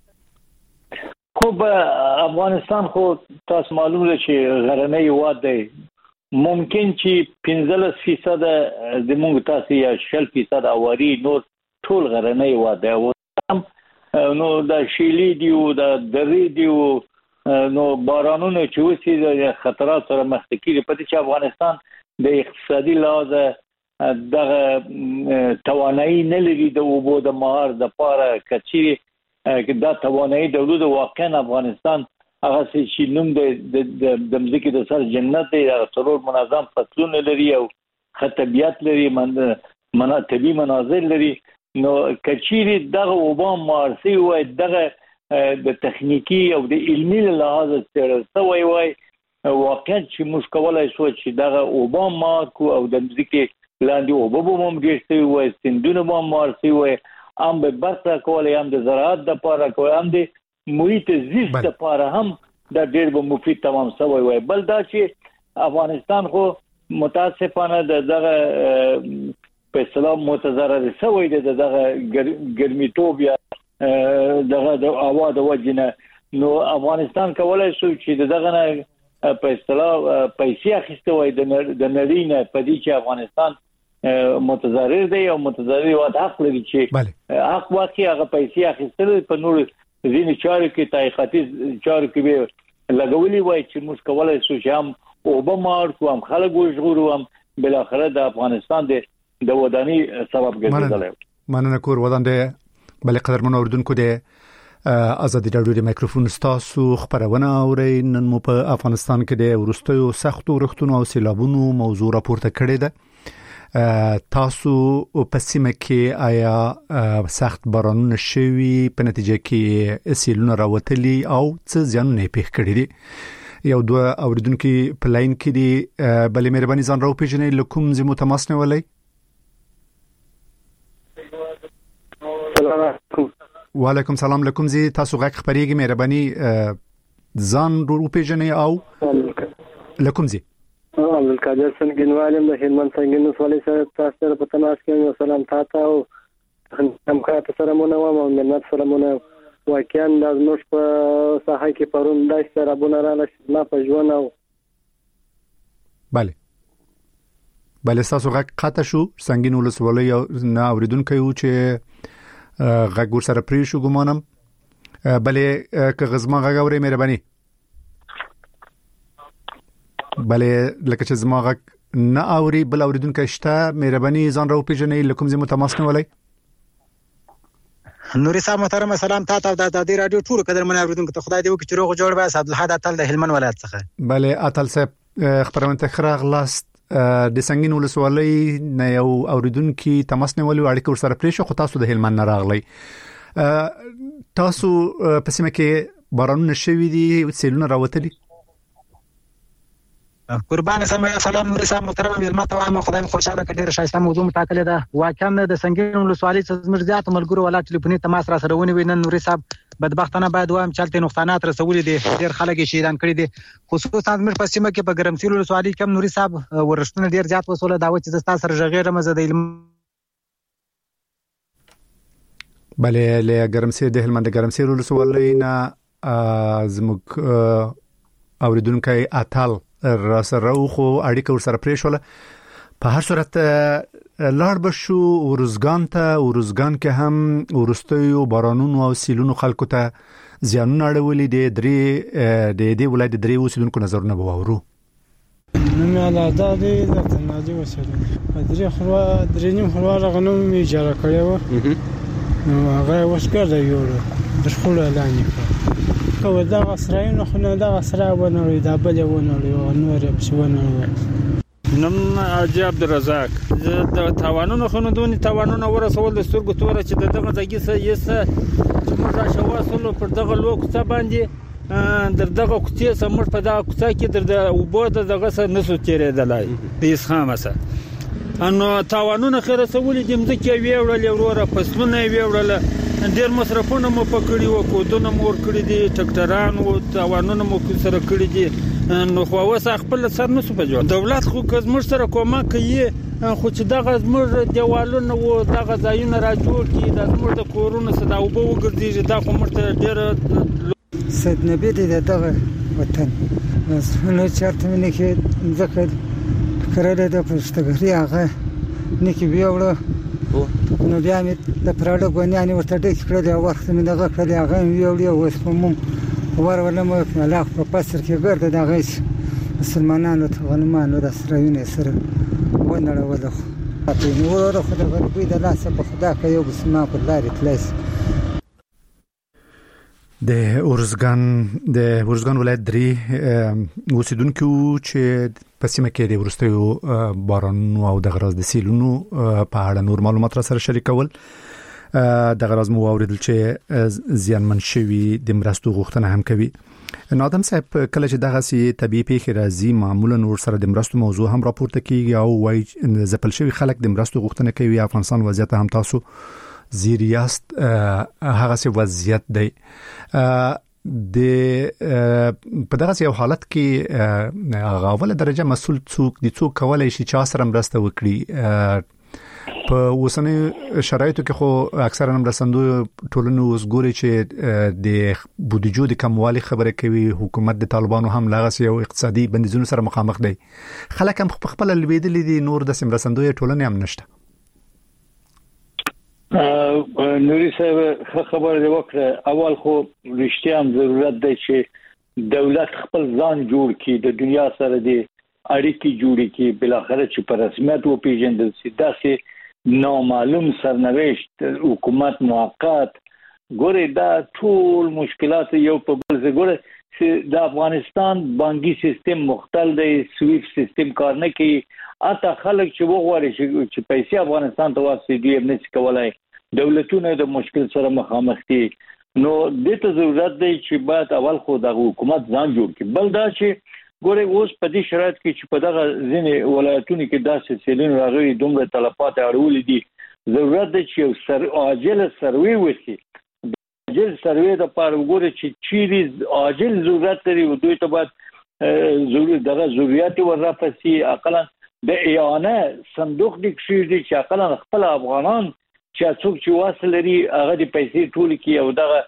خو افغانستان خو تاسو معلومه چې غرنی هیواد دی ممکن چې پنځه فیصد د موږ تاسو یا شل فیصد اواري نور ټول غرنی هیواد دی نو دا شیلی دی او دا درې دی نو بارانونه چې وسی د خطرات سره مخ کیږي په دې چې افغانستان د اقتصادي لحاظ دغه توانایي نه لري د وبو د مهار د پاره کچې دا توانایي دولت واقعا افغانستان هغه چې نوم د د مځکې د سر جنت دی هغه څلور منظم فصلونه لري او خطبيات لري من طبي مناظر لري نو کچېری دغه وبام مارسي وای دغه د تخنیکی او د علمي لحاظ سره سوي وای واقعا چې موږ کولای شو چې دغه وبام مارکو او د مځکې لاندې وبو هم ګرځي وای سندونه هم مارسي وای ام به برخه کولای هم د زراعت د پاره کوي هم د محیط زیست د پاره هم د ډېر به مفید تمام سوی وای بل دا چې افغانستان خو متاسفانه دغه په اصطلاح متضرر شوی دی دغه ګرمیتوب یا دغه د هوا د وجنه نو افغانستان کولای شو چې دغه نه په اصطلاح پیسې اخیسته وای د نړۍ نه په دې چې افغانستان متضرر دی او متضرر و حق لري چې حق واقعي هغه پیسې اخیستل په نور ځینې چارو کې تایقاتي چارو کې به لګولي وای چې موږ کولای شو چې هم او به مار کوم خلک وژغورو هم بل اخر د افغانستان د ودانی سبب ګرځیدل مننه کور ودان دی بل قدرمن اوردونکو دی ازادي رادیو د مایکروفون ستاسو خبرونه اوري نن مو په افغانستان کې د ورستیو سختو رختونو او سیلابونو موضوع راپورته کړی ده تاسو په سیمه کې آیا سخت بارانونه شوي په نتیجه کې سیلونه راوتلي او څه زیانونه پیښ کړي دي یو دوه اوریدونکو په لاین کې دي بلې مهرباني ځان راو پیژنې لکم زمو تماس نه ولای السلام علیکم وعلیکم سلام لکم زی تاسو غږ خبرېږي مهرباني ځان رو پیژنې او لکم زی عبدالقادر سنگینوالم د هلمند سنگینو سوالي سره تاسو سره په تماس کې سلام تاسو او هم کاته سره مونږ او مننت سره مونږ واقعا د نوش په ساحه کې پرون د سره بونه را لښ په ژوند او bale bale تاسو غږ قاطع شو سنگینو لسوالي نه اوریدونکو چې غږ ور سره پری شو ګمانم bale که غزما غږ اوري مهرباني بله لکه چې زما غږ نه اوري بل اوریدونکو شته مهرباني ځان راو پیژنې لکم زمو تماس نه ولای نوري صاحب محترم سلام تاسو د ازادي رادیو ټول قدر من اوریدونکو ته خدای دې وکړي چې روغ جوړ وای عبدالحد اتل د هلمند ولایت څخه بله اتل صاحب خبرونه تخراغ لاست د سنگین ولسوالۍ نه یو اوریدونکو تماس نه ولې اړیکه ور سره پریښو خو تاسو د هلمند نه راغلی تاسو په سیمه کې بارانونه شوي دي سیلونه راوتلي قربان سمه سلام نور صاحب محترم ملمت او هم خدای خوشاله کړي ډیر شایسته موضوع متاکل ده واقعا د سنگین ولسوالۍ څخه زیات ملګرو ولا ټلیفوني تماس را سره ونی وینن نور صاحب بدبختانه باید وایم چلته نقصانات رسولي دي ډیر خلک شهیدان کړي دي خصوصا زموږ په سیمه کې په ګرمسیر ولسوالۍ کې نور صاحب ورښتونه ډیر زیات وسوله دا و چې د تاسو سره ژغیر مزه د علم بله له ګرمسیر د هلمند ګرمسیر ولسوالۍ نه زموږ اوریدونکو اتل را سره خو اړیکه ور سره پریښوله په هر صورت لار بشو ورزګان ته ورزګان کې هم ورستیو بارانونو او سیلونو خلکو ته زیانونه اړولې دي درې د دې ولایت درې اوسیدونکو نظرونه وورو نو علاوه د دې د تنادي وسره درې خو درې نیم خو غنوم می اجاره کړو نو هغه وسکر یو د خپل اعلان کړ کو دا غسرایونه خو نه دا غسرا ونه دا بل ونه او نور بسونه نن اجي عبدالرزاق د توانونو خنو دونی توانونو ورسول د سترګو توره چې دغه ځای سه یسه موږ را شواسلو پر دغه لوکته باندې در دغه کوڅه سمور په دغه کوڅه کې در وبو دغه سره نسو تیرېدلای د اسخامه سره انو توانونو خیر سوولې د مځکه ویوړل وروره فصلونه ویوړل ډیر مصرفونه مو پکړی و کودونه مو ور کړی دي ټکټران او توانونه مو سره کړی دي نو خو وسه خپل سر نسو په دولت خو کزمر سره کومه کوي خو چې دغه زمر دیوالونه و دغه ځایونه را جوړ کی د زمر د کورونو صدا او به وګرځي دا خو مرته ډیر سید نبی دې دغه وطن نو چارته مې کې ذکر کړل د پښتګری هغه نکی بیاوړه نو بیا مې د پراډو غونیانه ورته ډېر کړل او وخت مې دغه کړل هغه ویوړی او سپمم ور ورنه مې لا په پاسر کې ګرځي دغه مسلمانانو ته غنمانو د سرونه سره ونه ولا خو نو ورو خو د غربي د لاسه په خدا کې یو بسما په لارې تلس د اورزګان د اورزګان ولایت درې اوسیدونکو چې په سیمه کې د ورستیو بارانونو او د غراز د سیلونو په اړه نور معلومات را سره شریکول د غراز مو اوریدل چې زیانمن شوي د مرستو غوښتنه هم کوي نادم صاحب کله چې دغه سي طبيعي پیښې راځي معمولا نور سره د مرستو موضوع هم راپورته کیږي او وای زپل شوی خلک د مرستو غوښتنه کوي افغانستان وضعیت هم تاسو زیریاست هغه څه وضعیت دی د په دغه یو حالت کې غاوله درجه مسول څوک دي څوک کولای شي چې سره مرسته وکړي په اوسنۍ شرایطو کې خو اکثرا مرستندوی ټولنې اوس ګوري چې د بودیجو د کموالي خبره کوي، حکومت د طالبانو هم لغس یو اقتصادي بندیزونو سره مخامخ دی، خلک هم خپل لویدلې دي، نور د مرستندوی ټولنې هم نشته. نوري صاحب خبر دی وکړه، اول خو رښتیا هم ضرورت دی چې دولت خپل ځان جوړ کړي، د دنیا سره دی اړیکې جوړې کړي، بل اخر چې په رسمیت و پیژندل شي. داسې نامعلوم سرنوشت حکومت موقت ګوره دا ټول مشکلات یو په بل ځای ګوره چې د افغانستان بانکي سیستم مختل دی، سویفټ سیستم کار نه کوي، اته خلک چې وغواړي چې پیسې افغانستان ته واسي دی نه څه کولای، دولتونه د مشکل سره مخامخ دي. نو د ته ضرورت دی چې باید اول خو د حکومت ځان جوړ کړي. بل دا چې ګوره اوس په دې شرایط کې چې په دغه ځینې ولایتونو کې داسې سیلون راغلي، دومره تلفات اړولې دي، ضرورت دی چې یو سر عاجل سروي وشي. د عاجل سروي د پاره ګوره چې چیرې عاجل ضرورت لري او دوی ته باید ضروري دغه ضرورت ورپسې اقلا د ایانه صندوق د کشي دي چې اقلا خپل افغانان چې څوک چې واصل لري هغه د پیسې ټول کې او دغه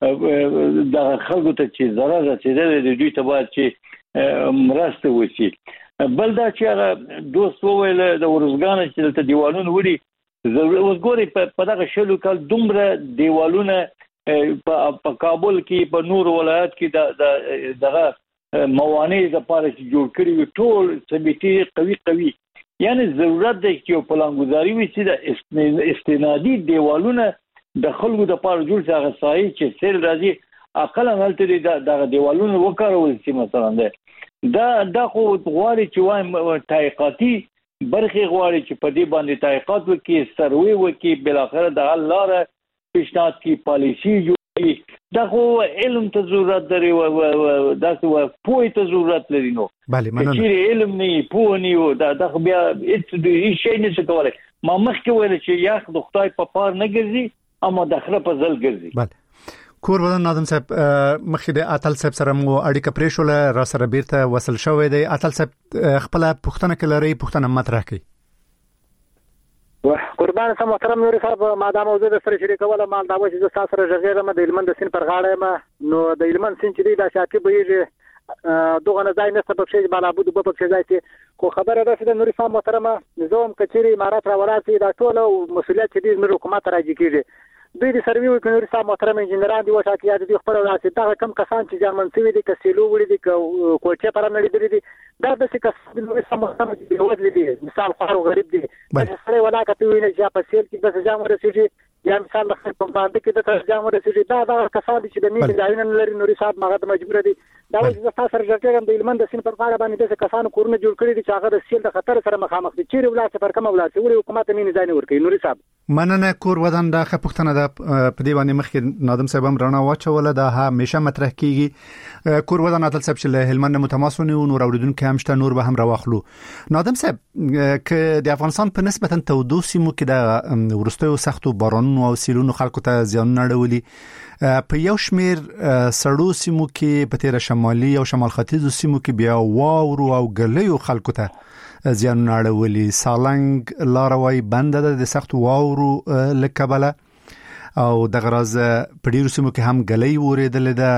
دغه خلکو ته چې ضرر رسیدل دي دوی ته باید چې مرسته وشي. بل دا چې هغه دوست وویل د ورزګان چې دلته دیوالونه وړي، اوس ګوري په دغه شلو کال دومره دیوالونه په کابل کې په نور ولایت کې د دغه موانع د پاره چې جوړ کړي ټول ثبتي قوي قوي، یعنی ضرورت دی چې په پلانګذاري وشي د استنادي دیوالونه د خلکو د پاره جوړ شي، هغه سایه چې سیل راځي اقل هلته د دیوالونو وکړول شي. مثلا ده دا دا خو غواړي چې وایم تحقیقاتي برخې غواړي چې په دې باندې تحقیقات وکړي، سروي وکړي، بل اخر د لاره پیشنهاد کی پالیسی جوړي. دا خو علم ته ضرورت لري او داسې پوهې ته ضرورت لري. نو بله مننه چې علم نه پوه نه دا د بیا هیڅ شي نه څه کولای. ما مخکې ویل چې یاخ د خدای په پار نه ګرځي اما د خره په ځل ګرځي. بله کور ودان نادم صاحب مخې د اتل صاحب سره مو اړیکه پرې شوله، را سره بیرته وصل شوې دی. اتل صاحب خپل پښتنه کې لري، پښتنه مطرح کړي. قربان سم محترم نوري صاحب، ما دا موضوع د سره شریکوله، ما دا و چې د تاسو سره ژغېږم د هلمند د سیند پر غاړه یم. نو د هلمند سیند چې دی دا شاکي بهیږي، دغه نه ځای نشته په پښې بالابود په پښې ځای کې. خو خبره ده چې د نوري صاحب محترمه زوم کچېری امارات را وراسي، دا ټول مسولیت چې دی زموږ حکومت راځي کېږي. دوی د سروي وکړي، نوري صاحب محترم انجنیران دي وشاکیات دي خپل راسي، دا کم کسان چې ځان منسوي دي کسيلو وړي دي کوټه پر نه لري دي، دا د څه کس نوري صاحب محترم چې وځي دي مثال خو غریب دي سره ولا کته ویني چې په سیل کې بس ځان ورسېږي، یا مثال د خپل باندې کې د ترجمه ورسېږي. دا دا کسان چې د میټ ځایونه لري نوري صاحب ماغه مجبور دي. دا چې تاسو سره ژغېږم د هلمند د سیند پر غاړه باندې د کسانو کورونه جوړ کړي دي چې هغه د سیل د خطر سره مخامخ دي. چیرې ولایت پر کوم ولایت وړي حکومت مين ځای نه ورکوي. نوري صاحب مننه. کور ودان د خپښتنه د په دی باندې مخکې نادم صاحب هم رڼا واچوله، دا همیشه مطرح کیږي. کور ودان اتل صاحب چې له هلمند متماسونه او نور اوریدونکو هم شته، نور به هم راوخلو. نادم صاحب ک د افغانستان په نسبتا تودو سیمو کې د ورستیو سختو بارانونو او سیلونو خلکو ته زیان اړولي، په یو شمیر سړو سیمو کې په تیر شمالي او شمال ختیځو سیمو کې بیا واورو او ګلیو خلکو ته زیان اړولي. سالنګ لاروي بند ده د سخت واورو لکبله او د غراز په ډیرو سیمو کې هم ګلی وریدل ده.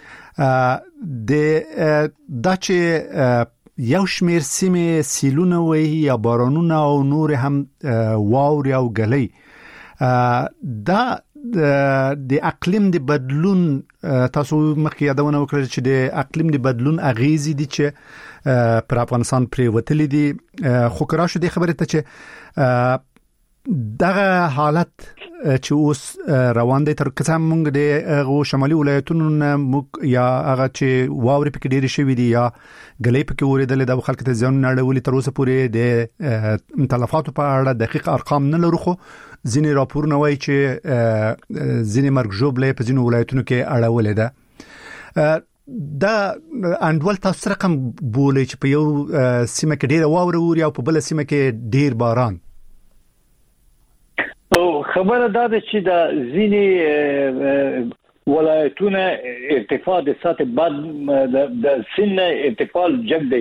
د دچې یو شمیر سیمې سیلونه وي یا بارانونه او نور هم واوري او ګلی، دا د اقلیم د بدلون تاسو مخکې یادونه وکړه چې د اقلیم د بدلون اغیزې دي چې پر افغانستان پرې وتلې دي. خو کرا شو د خبره ته چې دغه حالت چې اوس روان دی تر کله موږ د شمالي ولایتونو یا هغه چې واوري پکې ډېری شوی دي یا ګلې پکې اوریدل د خلک ته ځان نړولې تر اوسه پورې د تلفاتو په اړه دقیق ارقام نه لرو، خو ځینې راپورونه وایي چې ځینې مرګ ژوبلې په ځینو ولایتونو کې اړولې ده. دا انډول تاسو رقم بولې چې په یو سیمه کې ډېر واوره اوري او په بل سیمه کې ډېر باران. او خبره دا ده چې د ځینې ولایتونه ارتفاع د سطح باد د سن ارتفاع جګ دی،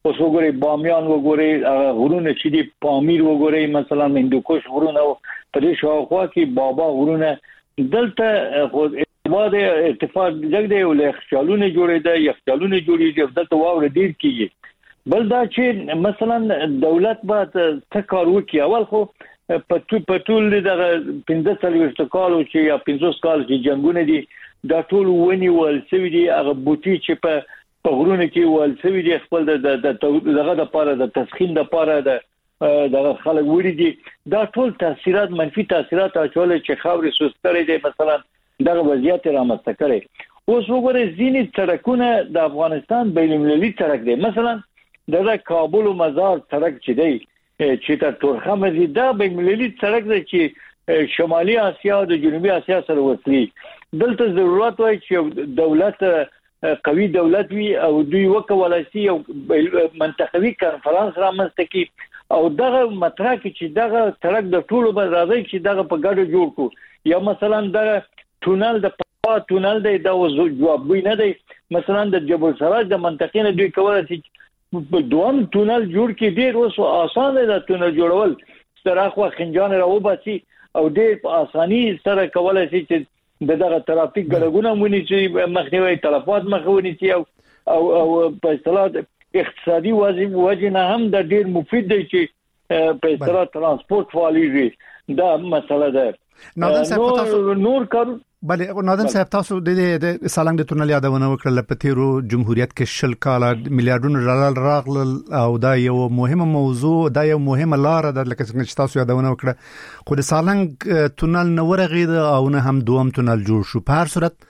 اوس وګورئ بامیان وګورئ غرونه چې دی پامیر وګورئ مثلا هندوکش غرونه په دې شاوخوا کې بابا غرونه دلته خو بعد ارتفاع جګ دی ولې خیالونه جوړېده یخچالونه جوړېږي دلته واوره ډیر کیږي بل دا چې مثلا دولت به څه کار وکړي اول خو په ټول د پنځه څلوېښت کالو چې یا پنځوس کال چې جنگونه دي دا ټول ونی ول سوي دي هغه بوټي چې په غرونه کې ول سوي دي خپل د دغه د پاره د تسخين د پاره د دغه خلک وړي دي دا ټول تاثیرات منفي تاثیرات اچول چې خاورې سوستري دي مثلا دغه وضعیت رامنځته کړي اوس وګورئ ځینې سړکونه د افغانستان بین‌المللي سړک دی مثلا د کابل او مزار سړک چې دی چې تر تورخم دی دا بین‌المللي سړک دی چې شمالي اسیا او د جنوبي اسیا سره وصلي دلته ضرورت وای چې دولت قوي دولت وي او دوی وکولای شي او منطقوي کانفرنس رامنځته کړي او دغه مطرح کې چې دغه سړک د ټولو به راځي چې دغه په ګډه جوړ کو یا مثلا دغه تونل د پا تونل دی دا جواب نه دی مثلا د جبل سراج د منطقې نه دوی کولای شي دوام تونل جوړ کړي ډیر اوس آسان دی دا تونل جوړول ستراخوا خنجان راو باسي او ډیر په اساني سره کولای شي چې دغه ترافیک ګډګونه مونږ چې مخنیوي تلفات مخونی چې او او په اصطلاح اقتصادي وجه نه هم د ډیر مفید دی چې په اصطلاح ترانسپورت فعالیږي دا مسله ده نادن صاحب تاسو نور کار بله نادن صاحب تاسو د سالنګ د تونل یادونه وکړه په تیرو جمهوریت کې شل کال میلیارډونو ډالر راغلل او دا یو مهمه موضوع دا یو مهمه لار ده لکه څنګه چې تاسو یادونه وکړه خو د سالنګ تونل نو ورغید او نه هم دوم تونل جوړ شو په هر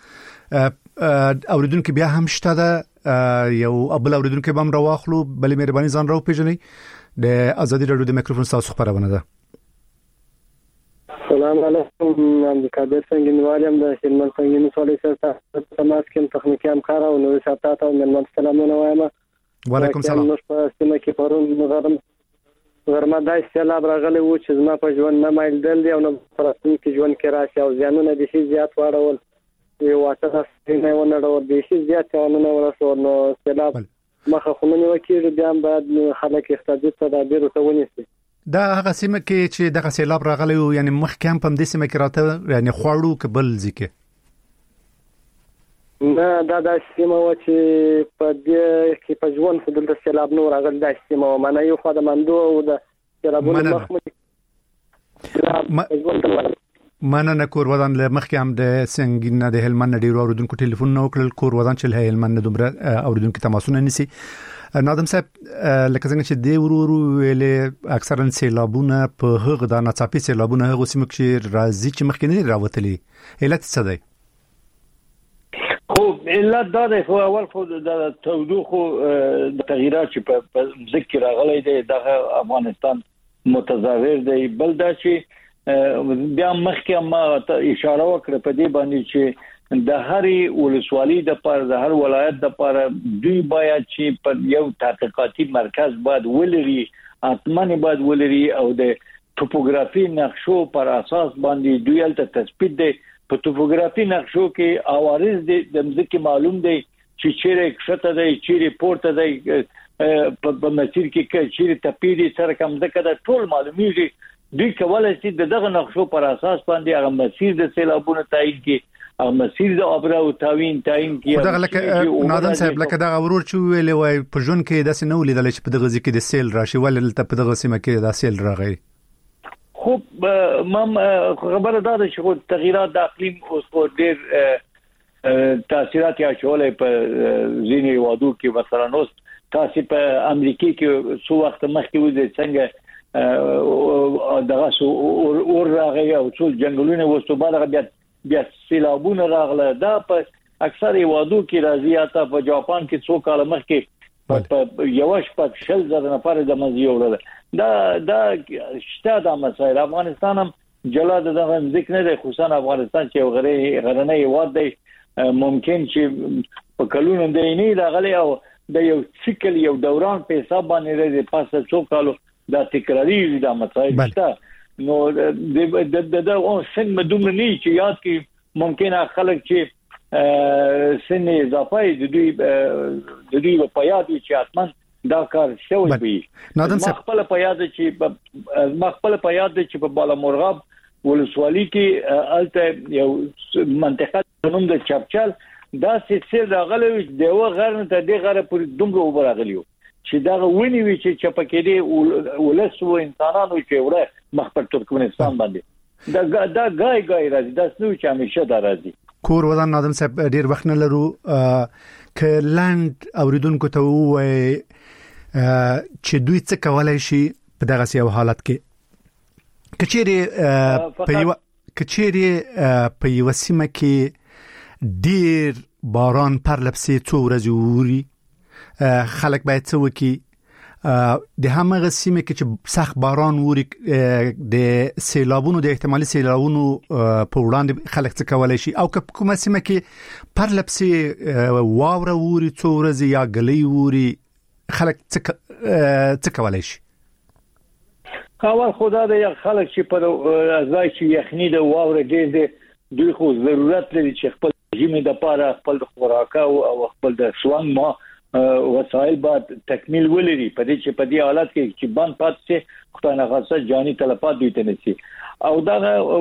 صورت اوریدونکو بیا هم شته ده یو ابل اوریدونکو به هم راوخلو بلې مهرباني ځان راو پیژنئ د ازادي رادیو د میکروفون تاسو خبرونه ده السلام علیکم امریکا د څنګهوالم د هلمند څنګه نسوالي سره تماس کوم تخنیکی همکار او نور ساتات او من سلامونه وایم وعلیکم السلام نو په سیمه کې پرون غرم غرمه دای سیلاب راغلی و چې زما په ژوند نه مایل دل دی او نو پرستون کې ژوند کې راشي او ځانونه د شي زیات واړول یو واټه نه ونړول د شي زیات ونه ورسول نو سیلاب مخه خمنې وکړي بیا بعد خلک احتیاج ته د بیرو ته ونیسي دا هغه سیمه کې چې دغه سیلاب راغلی او یعنی مخکې هم په دې سیمه کې راته یعنی خوړو قبل ځکه نه دا د سیمه و چې په دې کې په ژوند په دلته سیلاب نو راغلی د سیمه و معنی یو خو د مندو او د سیلابونو مخمد مننه کور ودان له مخکې هم د سنگین د هلمند ډیرو اوریدونکو ټلیفون نو کړل کور ودان چې هلمند دومره اوریدونکو تماسونه نسی نادم صاحب لکه څنګه چې دی ورورو ویلې اکثرا سیلابونه په هغه د ناڅاپي سیلابونه هغه سیمه کې راځي چې مخکې نه راوتلي علت څه دی خو علت دا دی خو اول خو د تودوخه د تغیرات چې په ذکر راغلي دی د افغانستان متضرر دی بل دا چې بیا مخکې ما اشاره وکړه په دې باندې چې د هرې ولسوالۍ د پر د هر ولایت د پر دوی باید چې په یو تحقیقاتي مرکز باید ولري اتمن باید ولري او د ټوپوګرافي نقشو پر اساس باندې دوی الته تثبیت دی په ټوپوګرافي نقشو کې اوارز د ځمکې معلوم دی چې چیرې کښته دی چیرې پورته دی په مسیر کې چیرې تپیری سره کوم ځکه د ټول معلومیږي دوی کولای شي دغه نقشو پر اساس باندې هغه مسیر د سیلابونو تعیین کړي او مسیر د ابرا او تاوین تعین کیږي دا لکه نادن صاحب لکه دا ورور چې ویلې وای په ژوند کې داسې نو لیدل چې په دغه ځکه د سیل راشي ولې ته په دغه سیمه کې د سیل راغی خو مم خبره دا ده چې تغیرات د اقلیم اوس ډېر تاثیرات یا شولې په ځینې وادو کې مثلا اوس تاسو په امریکا کې څو وخت مخکې وځي څنګه دغه اور راغی او ټول جنگلونه وسو باندې بیا بیا سیلابونه راغله دا په اکثر وادو کې راځي اته په جاپان کې څو کال مخکې په یوش په شل زره نفر د مزي وړل دا دا شته د مسایل افغانستان هم جلا دغه ذکر نه خصوصا افغانستان چې غره غرنۍ واد دی ممکن چې په کلونو د نه راغلي او د یو سیکل یو دوران په حساب باندې لري پاسه څو کالو دا تکراری د مسایل شته نو د د د او څنګه دومره نه چې یاد کې ممکنه خلک چې سن اضافه د دوی د دوی په یاد چې اتمن دا کار شوی وي نادم صاحب خپل په یاد چې خپل په یاد چې په بالامرغاب ولسوالۍ کې الته یو منطقه نوم د چپچل دا سیسه راغلی دی و غرن ته دی غره پر دومره وبراغلیو چې دا ونی وی چې چپکې دی ولسو انسانانو چې وره مخ پر ترکمنستان باندې دا دا غای غای راځي دا څه چې همیشه دا راځي کور ودان نادم صاحب ډیر وخت نه لرو ک لاند اوریدونکو ته وای چې دوی څه کولای شي په دغه سیاو حالت کې کچيري په یو کچيري په یو سیمه کې ډیر باران پر لپسې څو ورځې ووري خلک باید څه وکړي د همغه سیمه کې چې سخت باران ووري د سیلابونو د احتمالي سیلابونو په وړاندې خلک څه کولای شي او کومه سیمه کې پر لپسې واوره ووري څو ورځې یا ګلې ووري خلک څه کولای شي اول خدا دې خلک چې په ځای چې یخني د واوره ډېر دي دوی خو ضرورت لري چې خپل جیمه د پاره خپل خوراک او خپل د سوان ما وسایل بعد تکمیل ولري په دې چې په دې حالت کې چې باندې پاتې خدای نه خاصه جاني تلفات دوی ته نشي او دا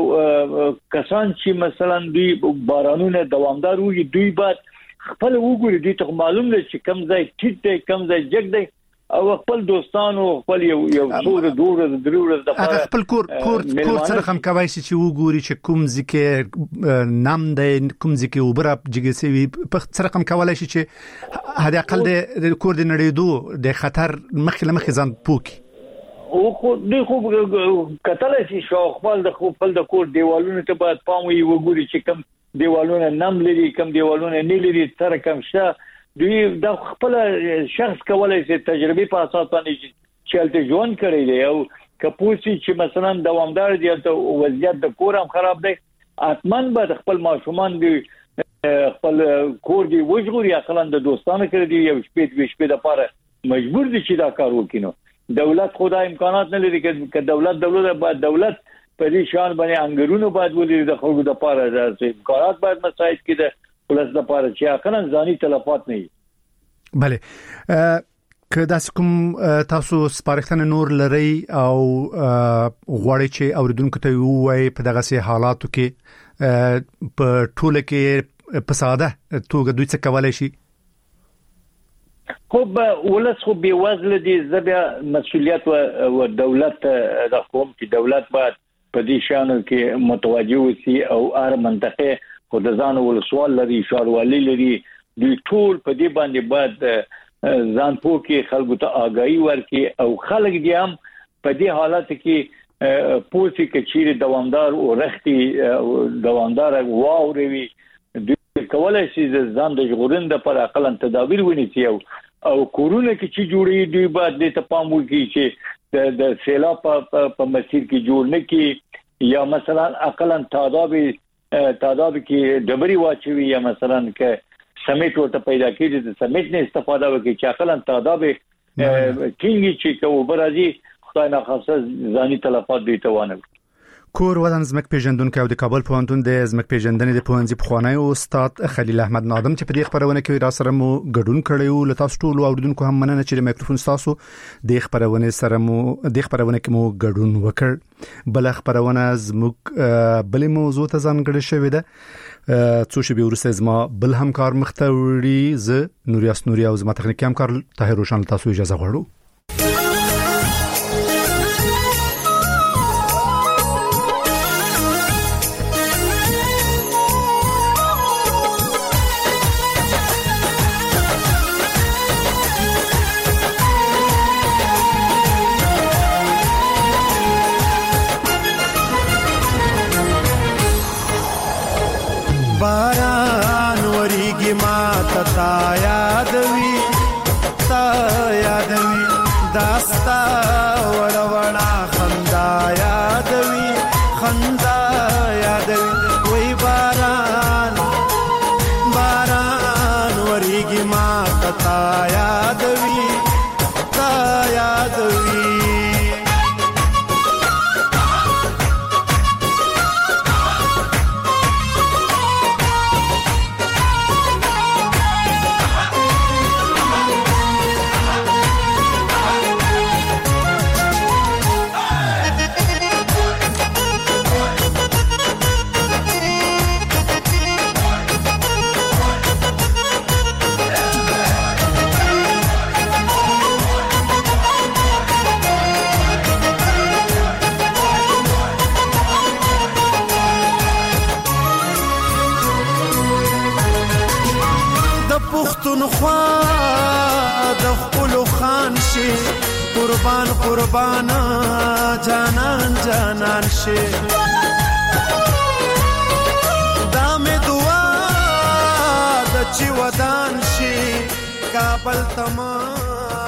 کسان چې مثلا دوی بارانونه دوامدار وي دوی بعد خپل وګوري دوی ته معلوم دی چې کم ځای ټیټ دی کم ځای جګ دی او خپل دوستانو خپل یو یو څور دور درور د هغه خپل کور کور کور سره هم کوي چې وګوري چې کوم ځکه نام دی کوم ځکه وبره جګسي په سره هم کولای شي چې هدا اقل د کور د نړیدو د خطر مخکله مخ ځان پوکي او خو د خو کتل شي شو خپل د خپل د کور دیوالونو ته باید پام وي وګوري چې کوم دیوالونه نام لري کوم دیوالونه نه لري سره کوم شته دوی د خپل شخص کولای شي تجربه په اساس باندې چلته ژوند کړی دی او کپوسی چې مثلا دوامدار دی ته وضعیت د کور هم خراب دی اتمن به خپل ماشومان دی خپل کور دی وژغوري اصلا د دوستانو کړی دی یو شپې د شپې د پاره مجبور دي چې دا کار وکړي دولت خدای امکانات نه لري چې دولت دولت باید دولت په دې شان باندې انګرونو باید ولري د خلکو د پاره راځي امکانات باید مساعد کړي پلس د پاره چې اخلاً ځاني تلفات نه وي بله که داس کوم تاسو سپارښتنه نور لري او غواړئ چې اوریدونکو ته وایي په دغه سي حالاتو کې په ټوله کې په ساده توګه دوی څه کولای شي خو ولس خو به وزل دي زبیا مسؤلیت او دولت د قوم چې دولت باید په دې شانو کې متوجه وي او هر منطقه خو د ځان ولسوال لري شاروالي لري دوی ټول په دې باندې باید ځان پوکي خلکو ته آگاهي ورکړي او خلک دې هم په دې حالت کې پوسی کچيري دوامدار او رختي دوامدار واوري دوی کولای شي ځان د ژغورند پر عقلن تدابیر ونیسي او او کورونه کې چې جوړي دوی باید د تپام وکړي چې د سیلاب په مسیر کې جوړ نه کی یا مثلا عقلن تعداد تعداد کې ډبري واچوي یا مثلا کې سمیټ ورته پیدا کیږي د سمیټ نه استفاده وکړي چې عقلن تعداد کینګي چې کو برازي خدای نه خاصه ځاني تلفات دي توانه کور ودان زمک پیژندونکو او د کابل پوهنتون د زمک پیژندنې د پوهنځي پخوانی استاد خلیل احمد نادم چې په دې خبرونه کې را سره مو ګډون کړیو لته تاسو ټول اوریدونکو هم مننه چې د میکروفون تاسو د خبرونه سره مو د خبرونه کې مو ګډون وکړ بل خبرونه زمک بل موضوع ته ځانګړې شوې ده څو شی به ورسې زما بل همکار مختوري ز نوریاس نوریا او زما تخنیکی همکار طاهر روشن تاسو اجازه غواړو باران وریږي ما تا یادوي تا یادوي داستا وړ وړا خندا یادوي خندا یادوي وای باران باران وریږي ما تا یادوي تا یادوي شي قربان قربان جانان جانان شي دا مې دعا د چې ودان شي کابل تمام